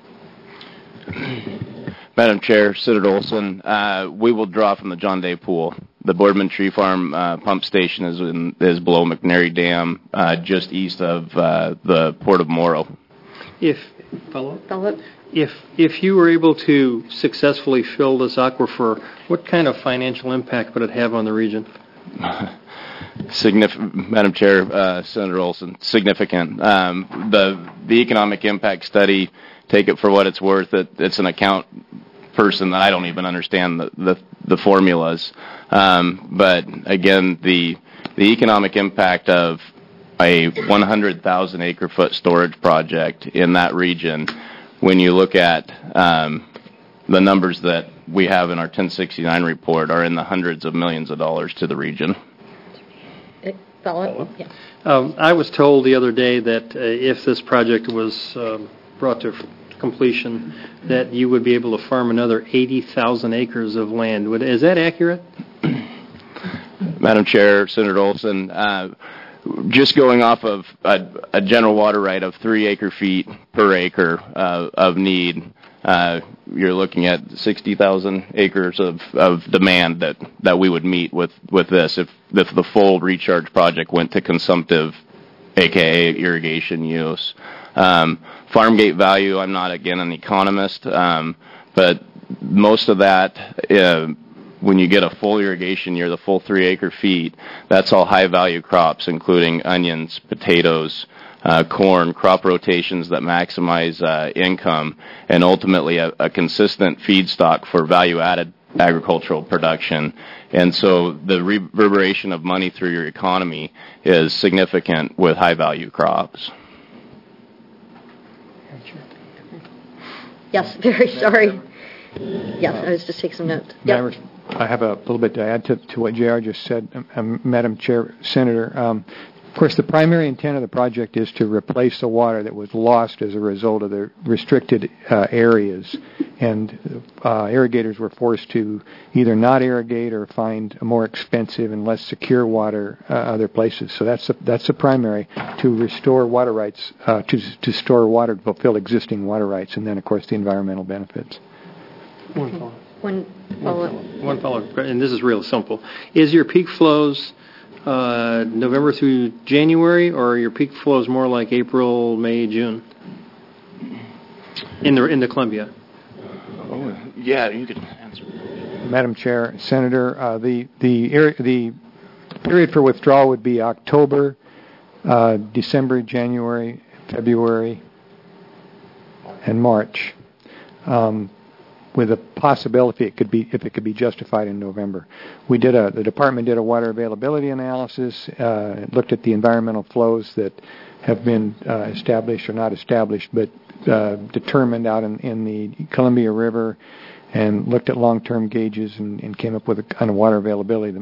Madam Chair, Senator Olson, we will draw from the John Day Pool. The Boardman Tree Farm pump station is below McNary Dam, just east of the Port of Morrow. Follow up. If you were able to successfully fill this aquifer, what kind of financial impact would it have on the region? Madam Chair, Senator Olson, significant. The economic impact study, take it for what it's worth. It's an account person that I don't even understand the formulas. But again, the economic impact of a 100,000 acre foot storage project in that region, when you look at the numbers that we have in our 1069 report, are in the hundreds of millions of dollars to the region. Follow up? Yeah. I was told the other day that if this project was brought to completion, that you would be able to farm another 80,000 acres of land. Is that accurate? Madam Chair, Senator Olson, just going off of a general water right of 3 acre-feet per acre of need, you're looking at 60,000 acres of demand that we would meet with this if the full recharge project went to consumptive, aka irrigation use. Farm gate value, I'm not again an economist, but most of that, when you get a full irrigation year, the full 3 acre-feet, that's all high value crops, including onions, potatoes, corn, crop rotations that maximize income, and ultimately a consistent feedstock for value-added agricultural production. And so the reverberation of money through your economy is significant with high-value crops. Yes, very sorry. Yes, I was just taking some notes. Yep. I have a little bit to add to what JR just said, Madam Chair, Senator. Of course, the primary intent of the project is to replace the water that was lost as a result of the restricted areas. And irrigators were forced to either not irrigate or find a more expensive and less secure water other places. So that's the primary, to restore water rights, to store water to fulfill existing water rights, and then, of course, the environmental benefits. One follow-up, and this is real simple. Is your peak flows November through January, or are your peak flows more like April, May, June in the Columbia? Yeah, you can answer. Madam Chair, Senator, the period for withdrawal would be October, December, January, February, and March. with a possibility if it could be justified in November. The department did a water availability analysis, looked at the environmental flows that have been established or not established, but determined out in the Columbia River, and looked at long-term gauges and came up with a kind of water availability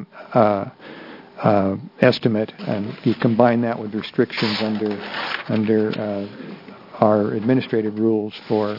estimate. And you combine that with restrictions under our administrative rules for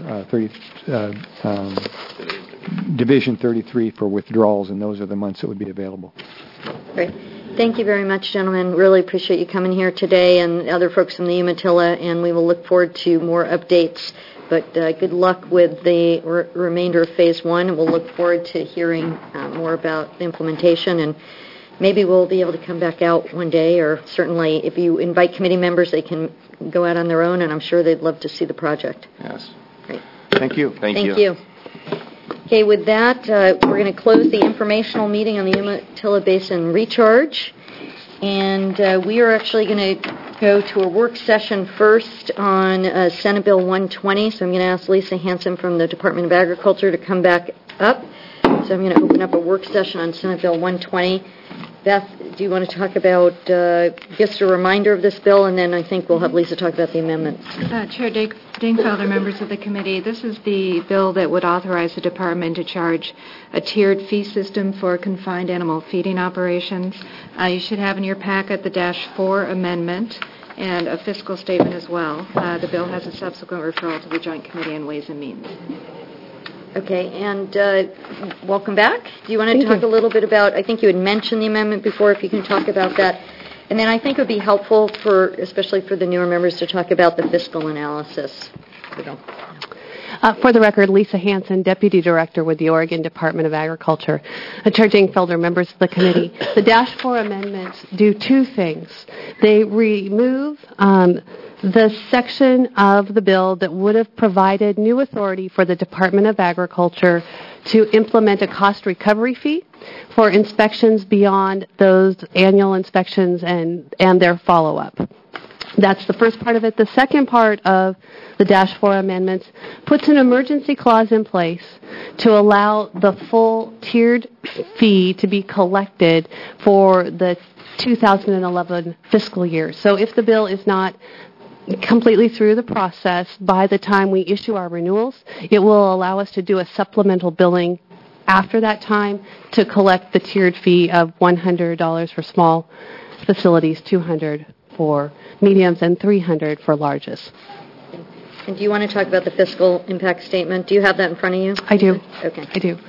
Division 33 for withdrawals, and those are the months that would be available. Great. Thank you very much, gentlemen. Really appreciate you coming here today, and other folks from the Umatilla, and we will look forward to more updates. But good luck with the remainder of Phase 1, and we'll look forward to hearing more about the implementation, and maybe we'll be able to come back out one day, or certainly if you invite committee members, they can go out on their own, and I'm sure they'd love to see the project. Yes. Great. Thank you. Thank you. Okay, with that, we're going to close the informational meeting on the Umatilla Basin Recharge, and we are actually going to go to a work session first on Senate Bill 120, so I'm going to ask Lisa Hanson from the Department of Agriculture to come back up. So I'm going to open up a work session on Senate Bill 120. Beth, do you want to talk about just a reminder of this bill, and then I think we'll have Lisa talk about the amendments. Chair Dingfelder, members of the committee, this is the bill that would authorize the department to charge a tiered fee system for confined animal feeding operations. You should have in your packet the -4 amendment and a fiscal statement as well. The bill has a subsequent referral to the Joint Committee on Ways and Means. Okay, and welcome back. Do you want to talk a little bit about, I think you had mentioned the amendment before, if you can talk about that. And then I think it would be helpful especially for the newer members, to talk about the fiscal analysis. For the record, Lisa Hanson, Deputy Director with the Oregon Department of Agriculture. Chair Dingfelder, members of the committee, the -4 amendments do two things. They remove the section of the bill that would have provided new authority for the Department of Agriculture to implement a cost recovery fee for inspections beyond those annual inspections and their follow-up. That's the first part of it. The second part of the -4 amendments puts an emergency clause in place to allow the full tiered fee to be collected for the 2011 fiscal year. So if the bill is not completely through the process by the time we issue our renewals, it will allow us to do a supplemental billing after that time to collect the tiered fee of $100 for small facilities, $200 for mediums, and $300 for larges. And do you want to talk about the fiscal impact statement? Do you have that in front of you? I do. Okay. I do.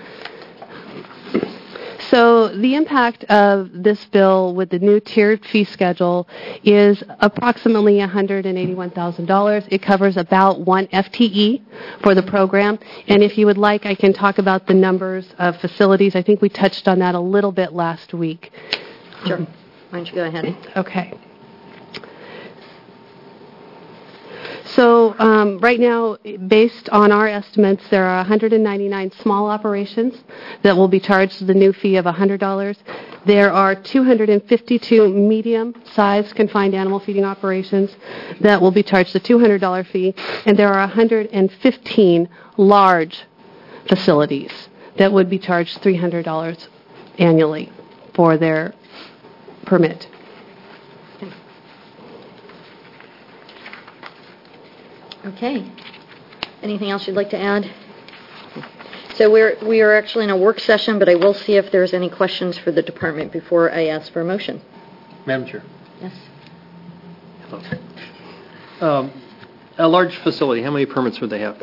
So the impact of this bill with the new tiered fee schedule is approximately $181,000. It covers about 1 FTE for the program. And if you would like, I can talk about the numbers of facilities. I think we touched on that a little bit last week. Sure. Why don't you go ahead? Okay. So right now, based on our estimates, there are 199 small operations that will be charged the new fee of $100. There are 252 medium-sized confined animal feeding operations that will be charged the $200 fee, and there are 115 large facilities that would be charged $300 annually for their permit. Okay. Anything else you'd like to add? So we are actually in a work session, but I will see if there's any questions for the department before I ask for a motion. Madam Chair. Yes. Hello. A large facility, how many permits would they have?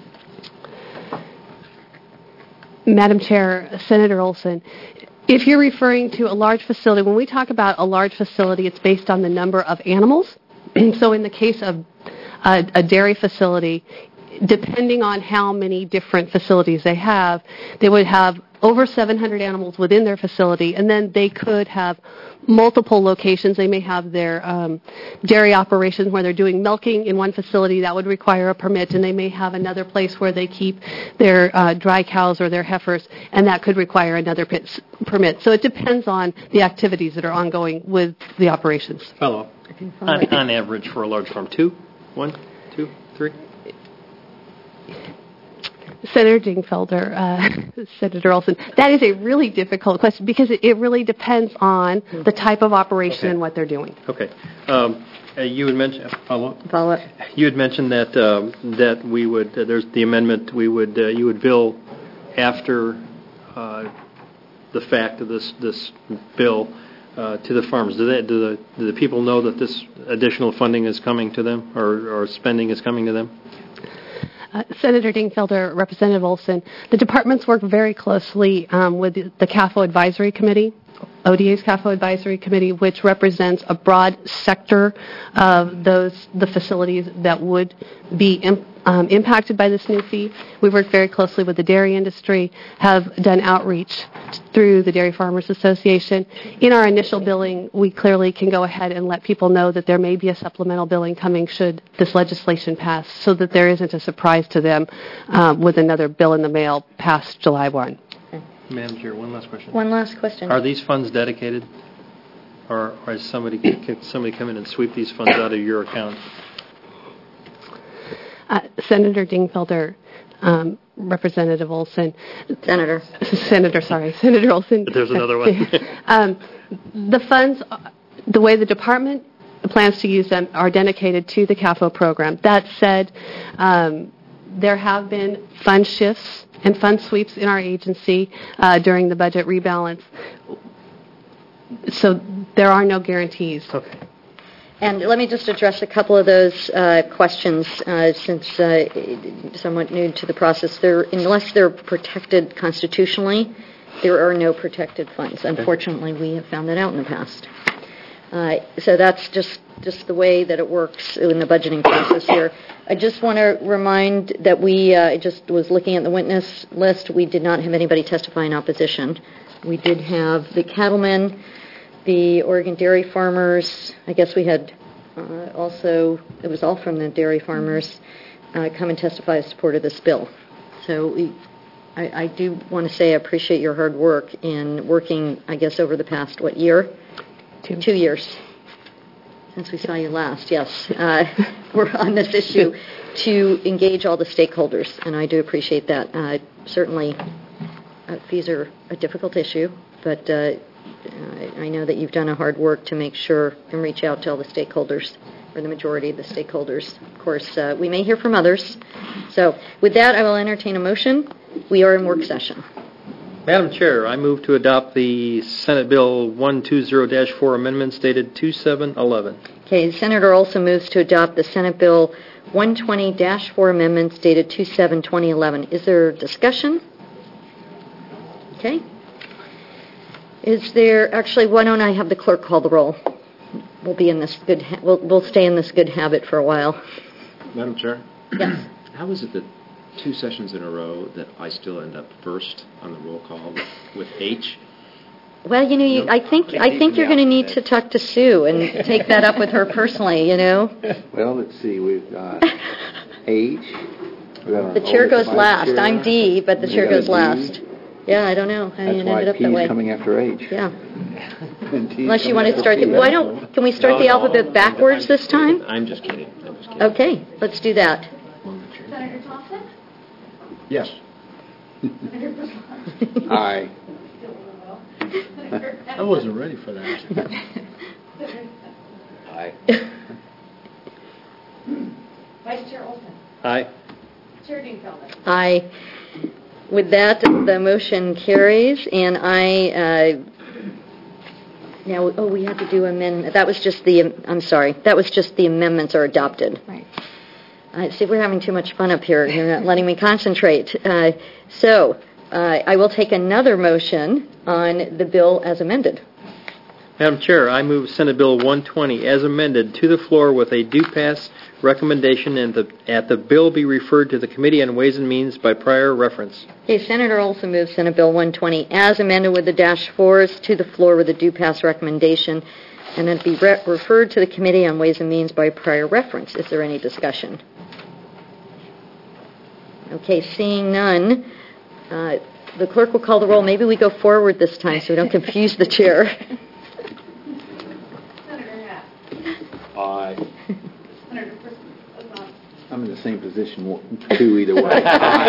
Madam Chair, Senator Olson, if you're referring to a large facility, when we talk about a large facility, it's based on the number of animals. So in the case of a dairy facility, depending on how many different facilities they have, they would have over 700 animals within their facility, and then they could have multiple locations. They may have their dairy operations where they're doing milking in one facility. That would require a permit, and they may have another place where they keep their dry cows or their heifers, and that could require another permit. So it depends on the activities that are ongoing with the operations. Follow up. On average for a large farm, 2, 1, 2, 3? Senator Dingfelder, Senator Olson, that is a really difficult question because it really depends on the type of operation and what they're doing. Okay. You had mentioned Follow-up. You had mentioned that we would there's the amendment you would bill after the fact of this bill to the farmers. Do the people know that this additional funding is coming to them or spending is coming to them? Senator Dingfelder, Representative Olson, the departments work very closely with the CAFO Advisory Committee, ODA's CAFO Advisory Committee, which represents a broad sector of the facilities that would be impacted by this new fee. We work very closely with the dairy industry, have done outreach through the Dairy Farmers Association. In our initial billing, we clearly can go ahead and let people know that there may be a supplemental billing coming should this legislation pass, so that there isn't a surprise to them with another bill in the mail past July 1. Madam Chair, one last question. One last question. Are these funds dedicated, or can somebody come in and sweep these funds out of your account? Senator Dingfelder, Representative Olson. Senator Olson. But there's another one. The funds, the way the department plans to use them, are dedicated to the CAFO program. That said, there have been fund shifts and fund sweeps in our agency during the budget rebalance. So there are no guarantees. Okay. And let me just address a couple of those questions since somewhat new to the process. Unless they're protected constitutionally, there are no protected funds. Unfortunately, we have found that out in the past. So that's just the way that it works in the budgeting process here. I just want to remind that we just was looking at the witness list. We did not have anybody testify in opposition. We did have the cattlemen, the Oregon dairy farmers. I guess we had also, it was all from the dairy farmers, come and testify in support of this bill. So I do want to say I appreciate your hard work in working, I guess, over the past, year? 2 years since we saw you last, yes. We're on this issue to engage all the stakeholders, and I do appreciate that. Certainly, fees are a difficult issue, but I know that you've done a hard work to make sure and reach out to all the stakeholders, or the majority of the stakeholders. Of course, we may hear from others. So with that, I will entertain a motion. We are in work session. Madam Chair, I move to adopt the Senate Bill 120-4 amendments dated 2/7/11. Okay, Senator also moves to adopt the Senate Bill 120-4 amendments dated 2/7/2011. Is there discussion? Okay. Is there actually? Why don't I have the clerk call the roll? We'll be in this good. We'll stay in this good habit for a while. Madam Chair? Yes. How is it that 2 sessions in a row that I still end up first on the roll call with H? Well, I think you're going to need to talk to Sue and take that up with her personally, Well, let's see. We've got H. The chair goes last. Chair. I'm D, but the chair goes last. Yeah, I don't know. That's why ended up P that way. is coming after H. Yeah. Unless you want to start can we start the alphabet backwards this time? I'm just kidding. Okay, let's do that. Senator Thompson? Yes. Aye. I wasn't ready for that. Aye. Vice Chair Olson? Aye. Chair Dingfelder? Aye. With that, the motion carries, and we had to do amendment. That was just the amendments are adopted. Right. See, we're having too much fun up here. You're not letting me concentrate. So I will take another motion on the bill as amended. Madam Chair, I move Senate Bill 120 as amended to the floor with a due pass recommendation and that the bill be referred to the Committee on Ways and Means by prior reference. Okay, Senator Olson moves Senate Bill 120 as amended with the -4s to the floor with a due pass recommendation, and then be referred to the Committee on Ways and Means by prior reference. Is there any discussion? Okay, seeing none, the clerk will call the roll. Maybe we go forward this time so we don't confuse the chair. Senator Hatt? Aye. Senator I'm in the same position, too, either way.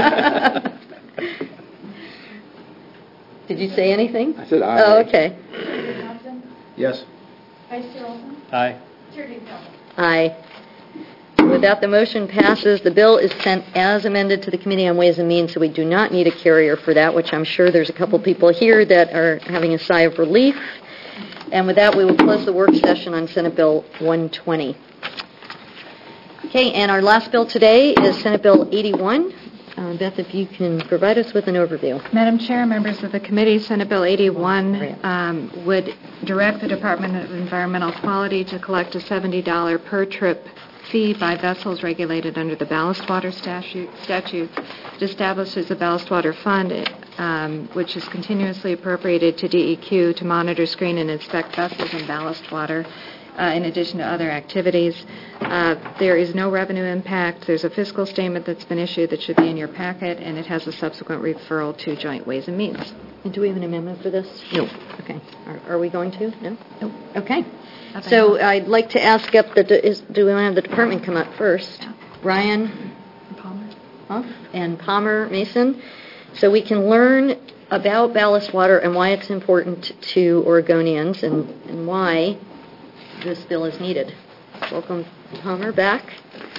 Did you say anything? I said aye. Oh, okay. Senator Thompson? Yes. Vice Chair Olson? Aye. Chair Dingfelder? Aye. With that, the motion passes. The bill is sent as amended to the Committee on Ways and Means, so we do not need a carrier for that, which I'm sure there's a couple people here that are having a sigh of relief. And with that, we will close the work session on Senate Bill 120. Okay, and our last bill today is Senate Bill 81. Beth, if you can provide us with an overview. Madam Chair, members of the committee, Senate Bill 81 would direct the Department of Environmental Quality to collect a $70 per trip fee by vessels regulated under the ballast water statutes. It establishes a ballast water fund, which is continuously appropriated to DEQ to monitor, screen, and inspect vessels in ballast water, in addition to other activities. There is no revenue impact. There's a fiscal statement that's been issued that should be in your packet, and it has a subsequent referral to Joint Ways and Means. And do we have an amendment for this? No. Okay. Are we going to? No? Nope. Okay. So I'd like to ask up do we want to have the department come up first? Yeah. Ryan Palmer. Huff and Palmer Mason. So we can learn about ballast water and why it's important to Oregonians and why this bill is needed. Welcome, Palmer, back.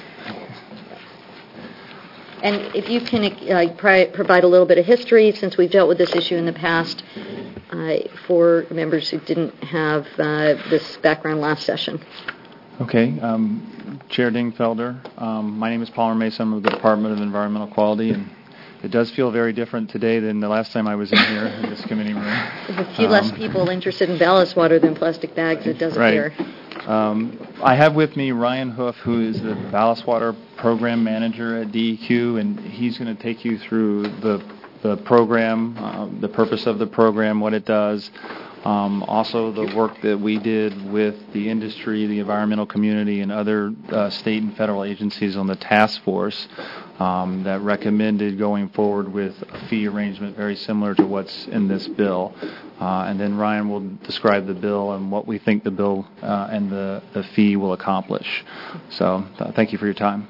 And if you can provide a little bit of history, since we've dealt with this issue in the past, for members who didn't have this background last session. Okay. Chair Dingfelder, my name is Palmer Mason. I'm with the Department of Environmental Quality, and it does feel very different today than the last time I was in here in this committee room. There's a few less people interested in ballast water than plastic bags, it does appear. I have with me Ryan Hoof, who is the ballast water program manager at DEQ, and he's going to take you through the program, the purpose of the program, what it does, also the work that we did with the industry, the environmental community, and other state and federal agencies on the task force that recommended going forward with a fee arrangement very similar to what's in this bill. And then Ryan will describe the bill and what we think the bill and the fee will accomplish. So thank you for your time.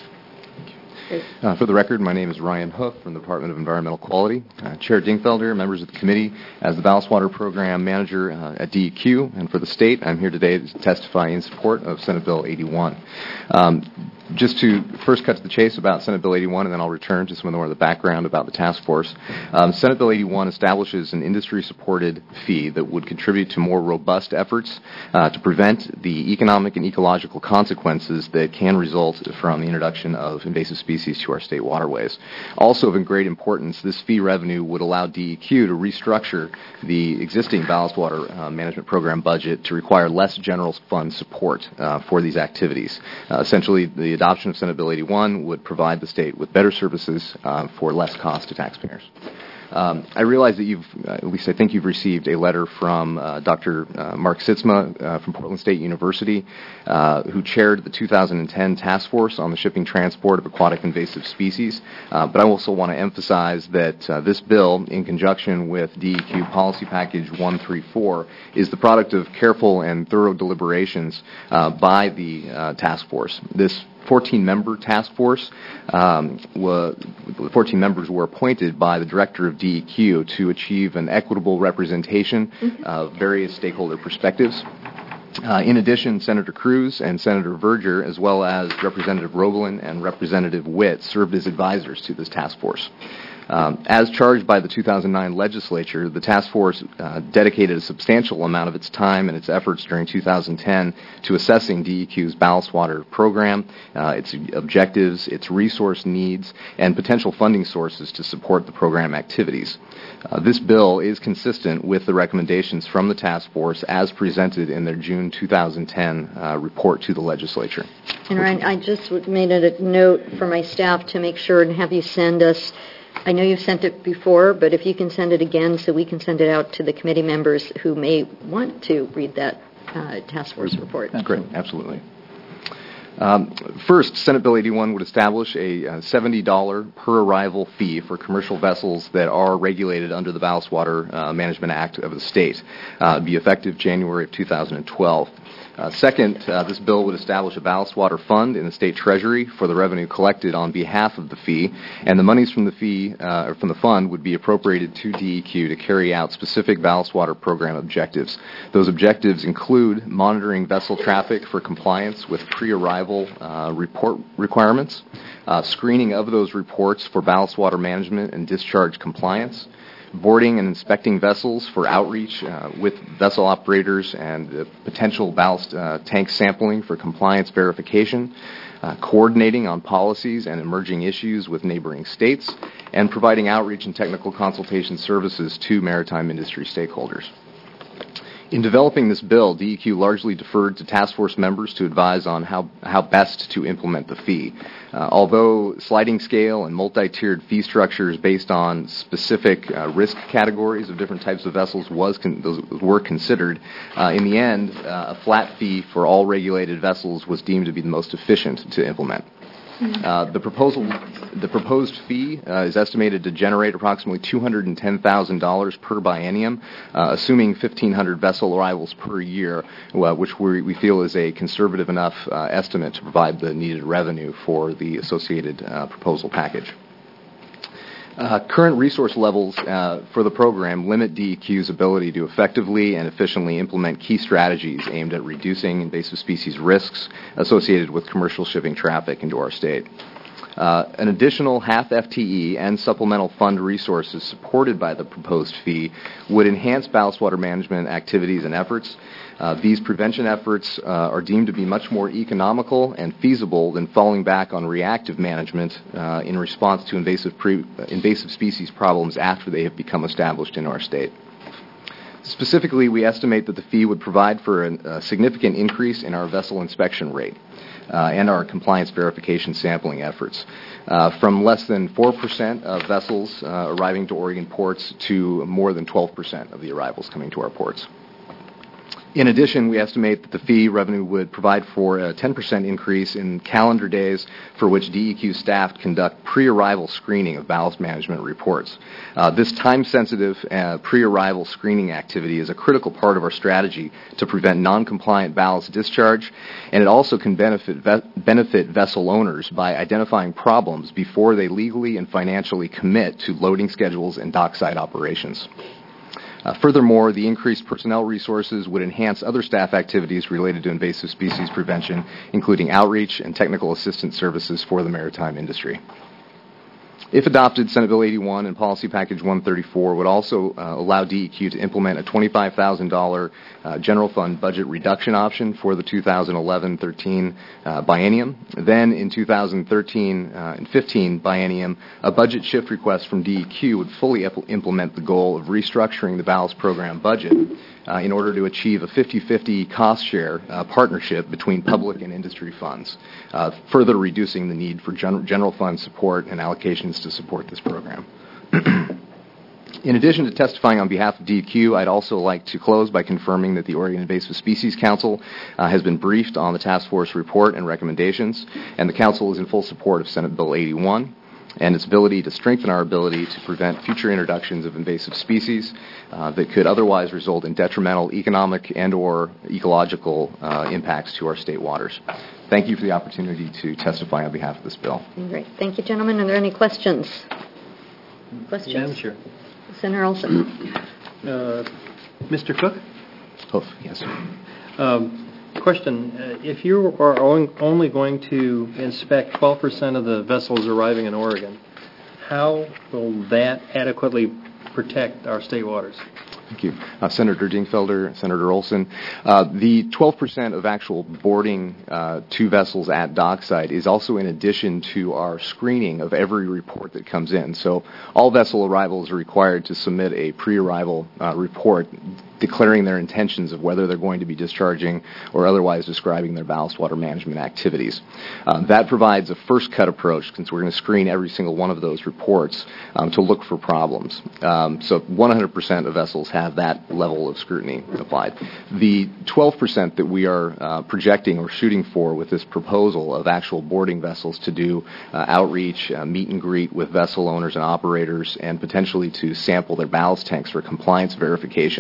For the record, my name is Ryan Hoof from the Department of Environmental Quality. Chair Dingfelder, members of the committee, as the Ballast Water Program Manager at DEQ, and for the state, I'm here today to testify in support of Senate Bill 81. Just to first cut to the chase about Senate Bill 81, and then I'll return to some more of the background about the task force. Senate Bill 81 establishes an industry-supported fee that would contribute to more robust efforts to prevent the economic and ecological consequences that can result from the introduction of invasive species to our state waterways. Also of great importance, this fee revenue would allow DEQ to restructure the existing ballast water management program budget to require less general fund support for these activities. Essentially, the adoption of Senate Bill 81 would provide the state with better services for less cost to taxpayers. I realize that at least I think you've received a letter from Dr. Mark Sitzma from Portland State University, who chaired the 2010 task force on the shipping transport of aquatic invasive species. But I also want to emphasize that this bill, in conjunction with DEQ Policy Package 134, is the product of careful and thorough deliberations by the task force. This 14-member task force, 14 members were appointed by the director of DEQ to achieve an equitable representation of various stakeholder perspectives. In addition, Senator Cruz and Senator Verger, as well as Representative Rogalin and Representative Witt, served as advisors to this task force. As charged by the 2009 legislature, the task force dedicated a substantial amount of its time and its efforts during 2010 to assessing DEQ's ballast water program, its objectives, its resource needs, and potential funding sources to support the program activities. This bill is consistent with the recommendations from the task force as presented in their June 2010 report to the legislature. And Ryan, I just made a note for my staff to make sure and have you send us. I know you've sent it before, but if you can send it again so we can send it out to the committee members who may want to read that task force report. That's great. Absolutely. First, Senate Bill 81 would establish a $70 per arrival fee for commercial vessels that are regulated under the Ballast Water Management Act of the state. It would be effective January of 2012. Second, this bill would establish a ballast water fund in the state treasury for the revenue collected on behalf of the fee, and the monies from the fee or from the fund would be appropriated to DEQ to carry out specific ballast water program objectives. Those objectives include monitoring vessel traffic for compliance with pre-arrival report requirements, screening of those reports for ballast water management and discharge compliance, boarding and inspecting vessels for outreach with vessel operators and potential ballast tank sampling for compliance verification, coordinating on policies and emerging issues with neighboring states, and providing outreach and technical consultation services to maritime industry stakeholders. In developing this bill, DEQ largely deferred to task force members to advise on how best to implement the fee. Although sliding scale and multi-tiered fee structures based on specific risk categories of different types of vessels were considered, in the end, a flat fee for all regulated vessels was deemed to be the most efficient to implement. The proposed fee is estimated to generate approximately $210,000 per biennium, assuming 1,500 vessel arrivals per year, which we feel is a conservative enough estimate to provide the needed revenue for the associated proposal package. Current resource levels for the program limit DEQ's ability to effectively and efficiently implement key strategies aimed at reducing invasive species risks associated with commercial shipping traffic into our state. An additional half FTE and supplemental fund resources supported by the proposed fee would enhance ballast water management activities and efforts. These prevention efforts are deemed to be much more economical and feasible than falling back on reactive management in response to invasive species problems after they have become established in our state. Specifically, we estimate that the fee would provide for a significant increase in our vessel inspection rate and our compliance verification sampling efforts, from less than 4% of vessels arriving to Oregon ports to more than 12% of the arrivals coming to our ports. In addition, we estimate that the fee revenue would provide for a 10% increase in calendar days for which DEQ staff conduct pre-arrival screening of ballast management reports. This time-sensitive pre-arrival screening activity is a critical part of our strategy to prevent non-compliant ballast discharge, and it also can benefit vessel owners by identifying problems before they legally and financially commit to loading schedules and dockside operations. Furthermore, the increased personnel resources would enhance other staff activities related to invasive species prevention, including outreach and technical assistance services for the maritime industry. If adopted, Senate Bill 81 and Policy Package 134 would also allow DEQ to implement a $25,000 general fund budget reduction option for the 2011-13 biennium. Then in 2013 and 15 biennium, a budget shift request from DEQ would fully implement the goal of restructuring the ballast program budget in order to achieve a 50-50 cost share partnership between public and industry funds, further reducing the need for general fund support and allocations to support this program. In addition to testifying on behalf of DEQ, I'd also like to close by confirming that the Oregon Invasive Species Council has been briefed on the task force report and recommendations, and the Council is in full support of Senate Bill 81 and its ability to strengthen our ability to prevent future introductions of invasive species that could otherwise result in detrimental economic and or ecological impacts to our state waters. Thank you for the opportunity to testify on behalf of this bill. Great. Thank you, gentlemen. Are there any questions? Questions? Madam Chair. Senator Olson. Mr. Cook? Hoof, yes. Question. If you are only going to inspect 12% of the vessels arriving in Oregon, how will that adequately protect our state waters? Thank you. Senator Dingfelder, Senator Olson. The 12% of actual boarding to vessels at dockside is also in addition to our screening of every report that comes in. So all vessel arrivals are required to submit a pre-arrival report declaring their intentions of whether they're going to be discharging or otherwise describing their ballast water management activities. That provides a first cut approach, since we're going to screen every single one of those reports to look for problems. So 100% of vessels have that level of scrutiny applied. The 12% that we are projecting or shooting for with this proposal of actual boarding vessels to do outreach, meet and greet with vessel owners and operators, and potentially to sample their ballast tanks for compliance verification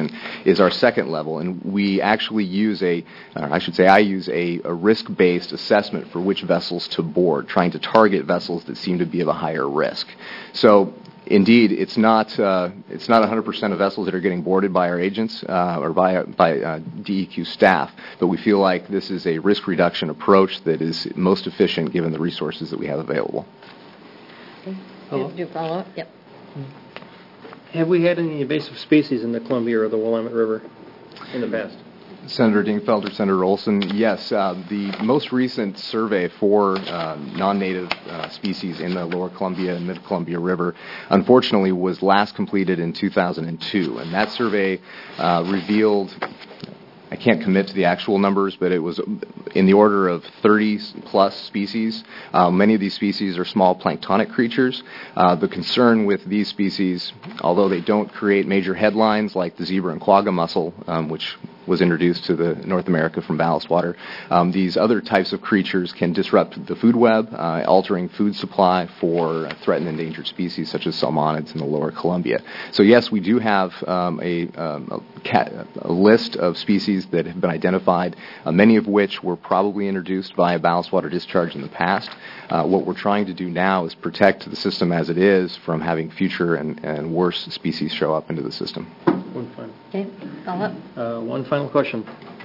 is our second level, and we actually use I use a risk-based assessment for which vessels to board, trying to target vessels that seem to be of a higher risk. So indeed, it's not 100% of vessels that are getting boarded by our agents or by DEQ staff, but we feel like this is a risk reduction approach that is most efficient given the resources that we have available. Do you follow up? Yep. Have we had any invasive species in the Columbia or the Willamette River in the past? Senator Dingfelder, Senator Olson, yes. The most recent survey for non-native species in the lower Columbia and mid-Columbia River, unfortunately, was last completed in 2002. And that survey revealed, I can't commit to the actual numbers, but it was in the order of 30-plus species. Many of these species are small planktonic creatures. The concern with these species, although they don't create major headlines like the zebra and quagga mussel, which was introduced to North America from ballast water, these other types of creatures can disrupt the food web, altering food supply for threatened and endangered species such as salmonids in the lower Columbia. So yes, we do have a list of species that have been identified, many of which were probably introduced by a ballast water discharge in the past. What we're trying to do now is protect the system as it is from having future and worse species show up into the system. One final. Okay, follow up. One final question.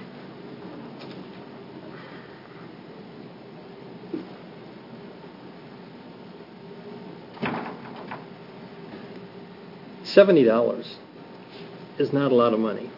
$70 is not a lot of money.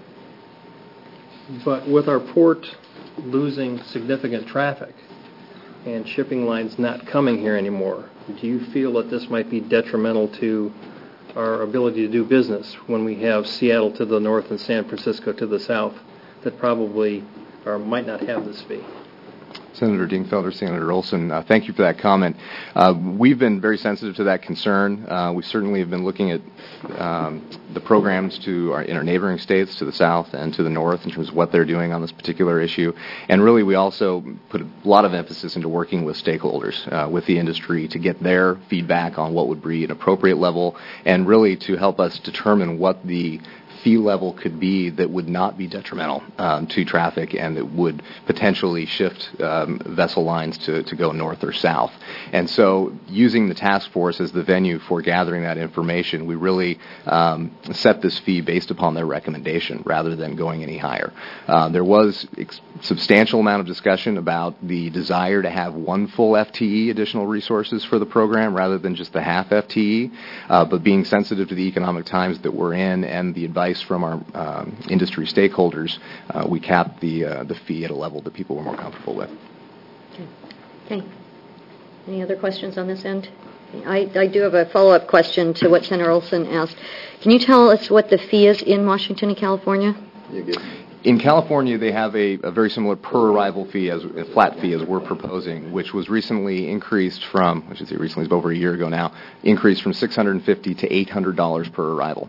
But with our port losing significant traffic and shipping lines not coming here anymore, do you feel that this might be detrimental to our ability to do business when we have Seattle to the north and San Francisco to the south that probably or might not have this fee? Senator Dingfelder, Senator Olson, thank you for that comment. We've been very sensitive to that concern. We certainly have been looking at the programs in our neighboring states to the south and to the north in terms of what they're doing on this particular issue. And really, we also put a lot of emphasis into working with stakeholders, with the industry, to get their feedback on what would be an appropriate level and really to help us determine what the fee level could be that would not be detrimental to traffic and that would potentially shift vessel lines to go north or south. And so using the task force as the venue for gathering that information, we really set this fee based upon their recommendation rather than going any higher. There was substantial amount of discussion about the desire to have one full FTE additional resources for the program rather than just the half FTE, but being sensitive to the economic times that we're in and the advice from our industry stakeholders, we capped the fee at a level that people were more comfortable with. Okay. Any other questions on this end? I do have a follow-up question to what Senator Olson asked. Can you tell us what the fee is in Washington and California? In California, they have a very similar per-arrival fee, a flat fee as we're proposing, which was recently increased from, I should say recently, it's over a year ago now, increased from $650 to $800 per arrival.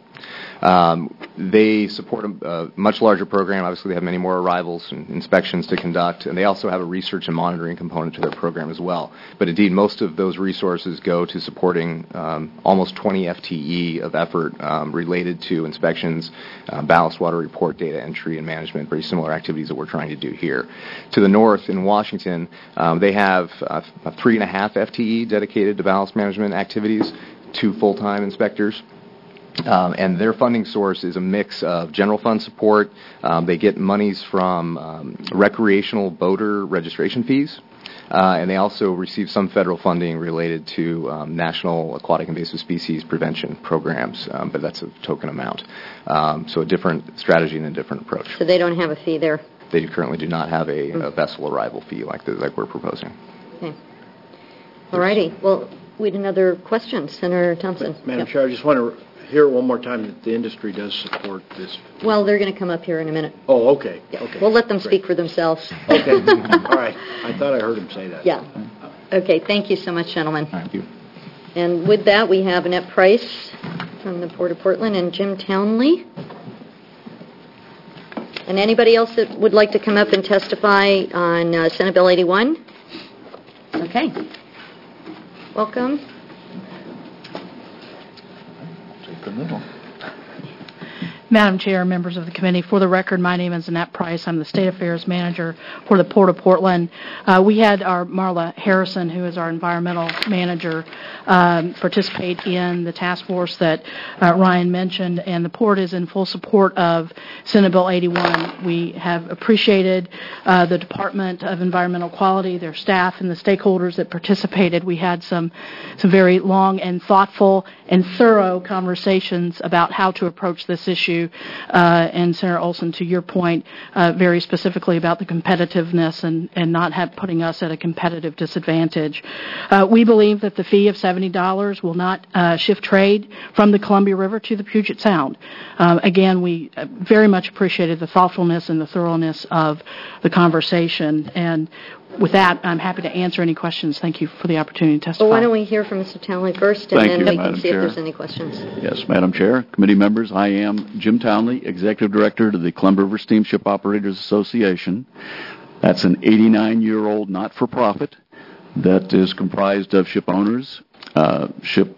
They support a much larger program. Obviously, they have many more arrivals and inspections to conduct, and they also have a research and monitoring component to their program as well. But indeed, most of those resources go to supporting almost 20 FTE of effort related to inspections, ballast water report data entry, and management, very similar activities that we're trying to do here. To the north, in Washington, they have 3.5 FTE dedicated to ballast management activities, 2 full-time inspectors. And their funding source is a mix of general fund support. They get monies from recreational boater registration fees. And they also receive some federal funding related to national aquatic invasive species prevention programs, but that's a token amount. So a different strategy and a different approach. So they don't have a fee there? They currently do not have a vessel arrival fee like we're proposing. Okay. All righty. Well, we had another question. Senator Thompson. Madam Chair, I just want to hear it one more time that the industry does support this. Well, they're going to come up here in a minute. Oh, okay. Yeah. Okay. We'll let them speak for themselves. Okay. All right. I thought I heard him say that. Yeah. Okay. Thank you so much, gentlemen. Thank you. And with that, we have Annette Price from the Port of Portland and Jim Townley. And anybody else that would like to come up and testify on Senate Bill 81? Okay. Welcome. Madam Chair, members of the committee, for the record, my name is Annette Price. I'm the State Affairs Manager for the Port of Portland. We had our Marla Harrison, who is our Environmental Manager, participate in the task force that Ryan mentioned, and the Port is in full support of Senate Bill 81. We have appreciated the Department of Environmental Quality, their staff, and the stakeholders that participated. We had some very long and thoughtful and thorough conversations about how to approach this issue. And Senator Olson, to your point, very specifically about the competitiveness and not putting us at a competitive disadvantage. We believe that the fee of $70 will not shift trade from the Columbia River to the Puget Sound. Again, we very much appreciated the thoughtfulness and the thoroughness of the conversation. And with that, I'm happy to answer any questions. Thank you for the opportunity to testify. Well, why don't we hear from Mr. Townley first, and then we can see if there's any questions. Yes, Madam Chair, committee members, I am Jim Townley, Executive Director to the Columbia River Steamship Operators Association. That's an 89-year-old not-for-profit that is comprised of ship owners, ship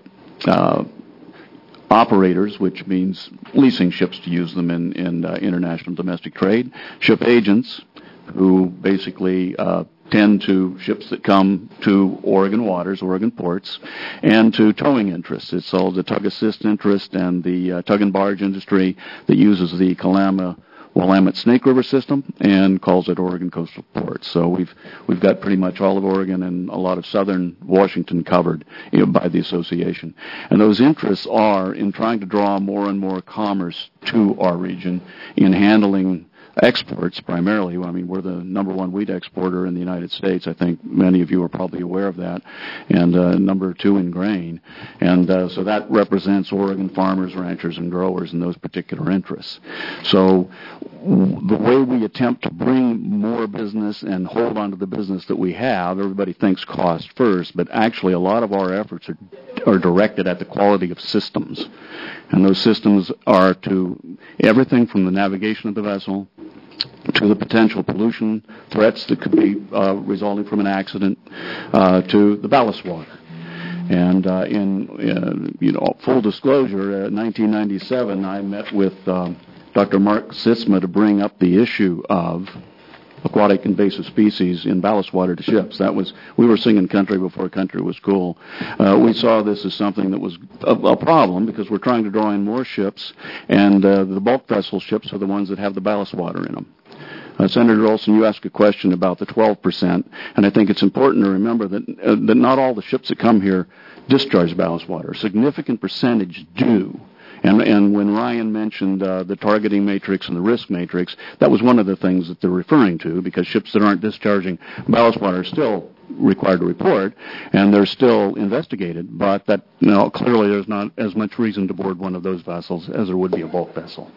operators, which means leasing ships to use them in international domestic trade, ship agents, who basically tend to ships that come to Oregon waters, Oregon ports, and to towing interests. It's all the tug assist interest and the tug and barge industry that uses the Willamette Snake River system and calls it Oregon Coastal Ports. So we've got pretty much all of Oregon and a lot of southern Washington covered by the association. And those interests are in trying to draw more and more commerce to our region in handling exports primarily. I mean, we're the number one wheat exporter in the United States. I think many of you are probably aware of that. And number two in grain. And so that represents Oregon farmers, ranchers, and growers and those particular interests. So the way we attempt to bring more business and hold on to the business that we have, everybody thinks cost first, but actually a lot of our efforts are directed at the quality of systems. And those systems are to everything from the navigation of the vessel to the potential pollution threats that could be resulting from an accident to the ballast water. And in full disclosure, 1997, I met with Dr. Mark Sitzma to bring up the issue of aquatic invasive species in ballast water to ships. We were singing country before country was cool. We saw this as something that was a problem because we're trying to draw in more ships, and the bulk vessel ships are the ones that have the ballast water in them. Senator Olson, you asked a question about the 12%, and I think it's important to remember that not all the ships that come here discharge ballast water. A significant percentage do. And when Ryan mentioned the targeting matrix and the risk matrix, that was one of the things that they're referring to, because ships that aren't discharging ballast water are still required to report, and they're still investigated. But that clearly there's not as much reason to board one of those vessels as there would be a bulk vessel.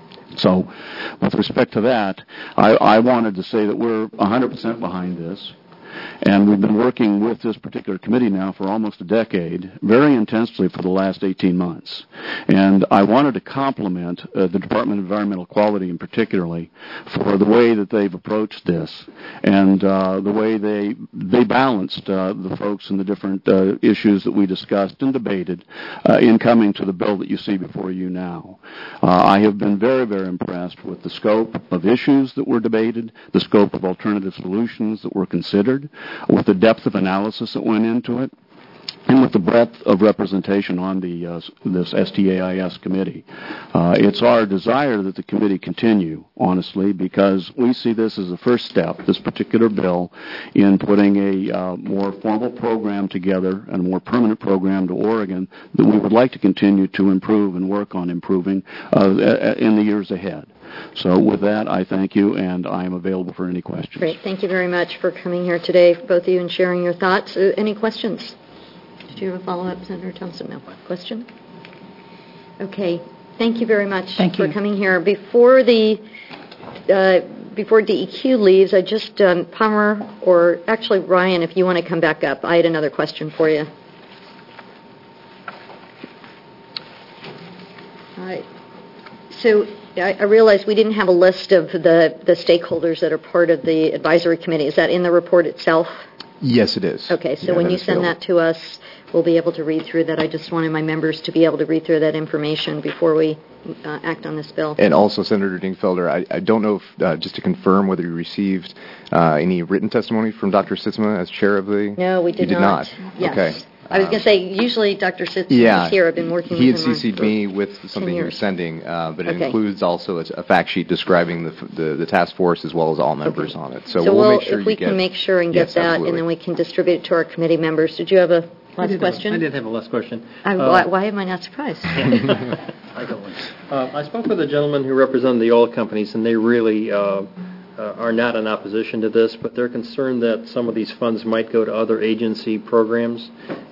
So with respect to that, I wanted to say that we're 100% behind this. And we've been working with this particular committee now for almost a decade, very intensely for the last 18 months. And I wanted to compliment the Department of Environmental Quality in particularly for the way that they've approached this and the way they balanced the folks and the different issues that we discussed and debated in coming to the bill that you see before you now. I have been very, very impressed with the scope of issues that were debated, the scope of alternative solutions that were considered, with the depth of analysis that went into it, and with the breadth of representation on this STAIS committee. It's our desire that the committee continue, honestly, because we see this as a first step, this particular bill, in putting a more formal program together and a more permanent program to Oregon that we would like to continue to improve and work on improving in the years ahead. So with that, I thank you, and I am available for any questions. Great. Thank you very much for coming here today, both of you, and sharing your thoughts. Any questions? Did you have a follow-up, Senator Thompson? No question? Okay. Thank you very much for coming here. Before DEQ leaves, I just, Palmer, or actually Ryan, if you want to come back up, I had another question for you. All right. So I realize we didn't have a list of the stakeholders that are part of the advisory committee. Is that in the report itself? Yes, it is. Okay, so Yeah, when that you is send available. that to us, we'll be able to read through that. I just wanted my members to be able to read through that information before we act on this bill. And also, Senator Dingfelder, I don't know if, just to confirm whether you received any written testimony from Dr. Sitzma as chair of the... No, we did you did not. Yes. Okay. I was going to say, usually Dr. Sitzma is here. I've been working he with had him CC'd me with something he was sending, but it includes also a fact sheet describing the task force as well as all members on it. So we'll make sure if we can make sure and get that, absolutely. and then we can distribute it to our committee members. Did you have a last question? I did have a last question. Why am I not surprised? I spoke with a gentleman who represented the oil companies, and they really are not in opposition to this, but they're concerned that some of these funds might go to other agency programs.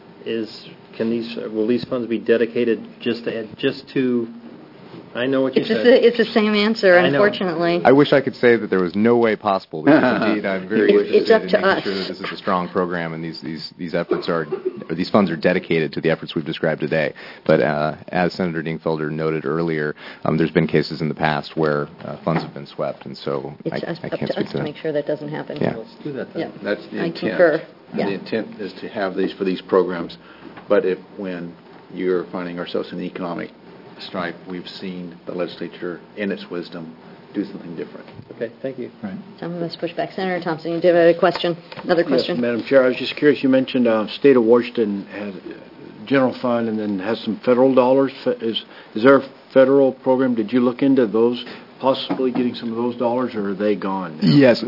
Will these funds be dedicated just to? I know what you said. It's the same answer, unfortunately. I wish I could say that there was no way possible, because indeed I'm very interested in making sure that this is a strong program and these efforts these funds are dedicated to the efforts we've described today. But as Senator Dingfelder noted earlier, there's been cases in the past where funds have been swept, and so I can't speak to that. To make sure that doesn't happen. Yeah. Let's do that then. Yeah. That's the intent. I concur. The intent is to have these for these programs. But when you're finding ourselves in economic strife, we've seen the legislature, in its wisdom, do something different. Okay, thank you. Right. Some of us push back. Senator Thompson, you did have a question? Another question? Yes, Madam Chair, I was just curious. You mentioned State of Washington has general fund and then has some federal dollars. Is there a federal program? Did you look into those, possibly getting some of those dollars, or are they gone now? Yes.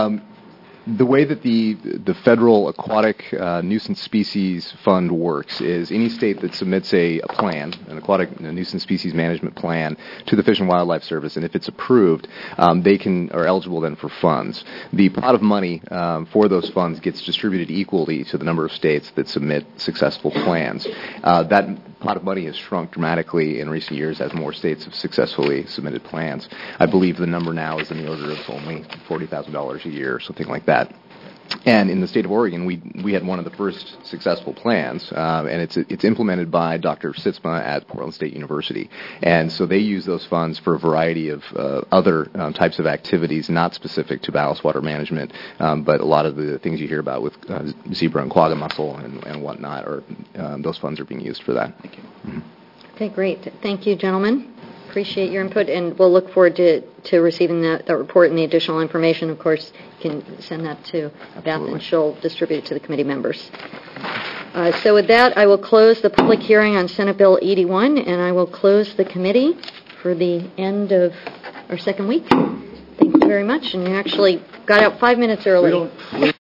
The way that the Federal Aquatic Nuisance Species Fund works is any state that submits an aquatic nuisance species management plan to the Fish and Wildlife Service, and if it's approved, they are eligible then for funds. The pot of money for those funds gets distributed equally to the number of states that submit successful plans. That pot of money has shrunk dramatically in recent years as more states have successfully submitted plans. I believe the number now is in the order of only $40,000 a year or something like that. And in the state of Oregon, we had one of the first successful plans, and it's implemented by Dr. Sitzma at Portland State University. And so they use those funds for a variety of other types of activities, not specific to ballast water management, but a lot of the things you hear about with zebra and quagga mussel and whatnot, those funds are being used for that. Thank you. Mm-hmm. Okay, great. Thank you, gentlemen. Appreciate your input, and we'll look forward to receiving that report and the additional information. Of course, you can send that to Beth, and she'll distribute it to the committee members. So with that, I will close the public hearing on Senate Bill 81, and I will close the committee for the end of our second week. Thank you very much, and you actually got out 5 minutes early.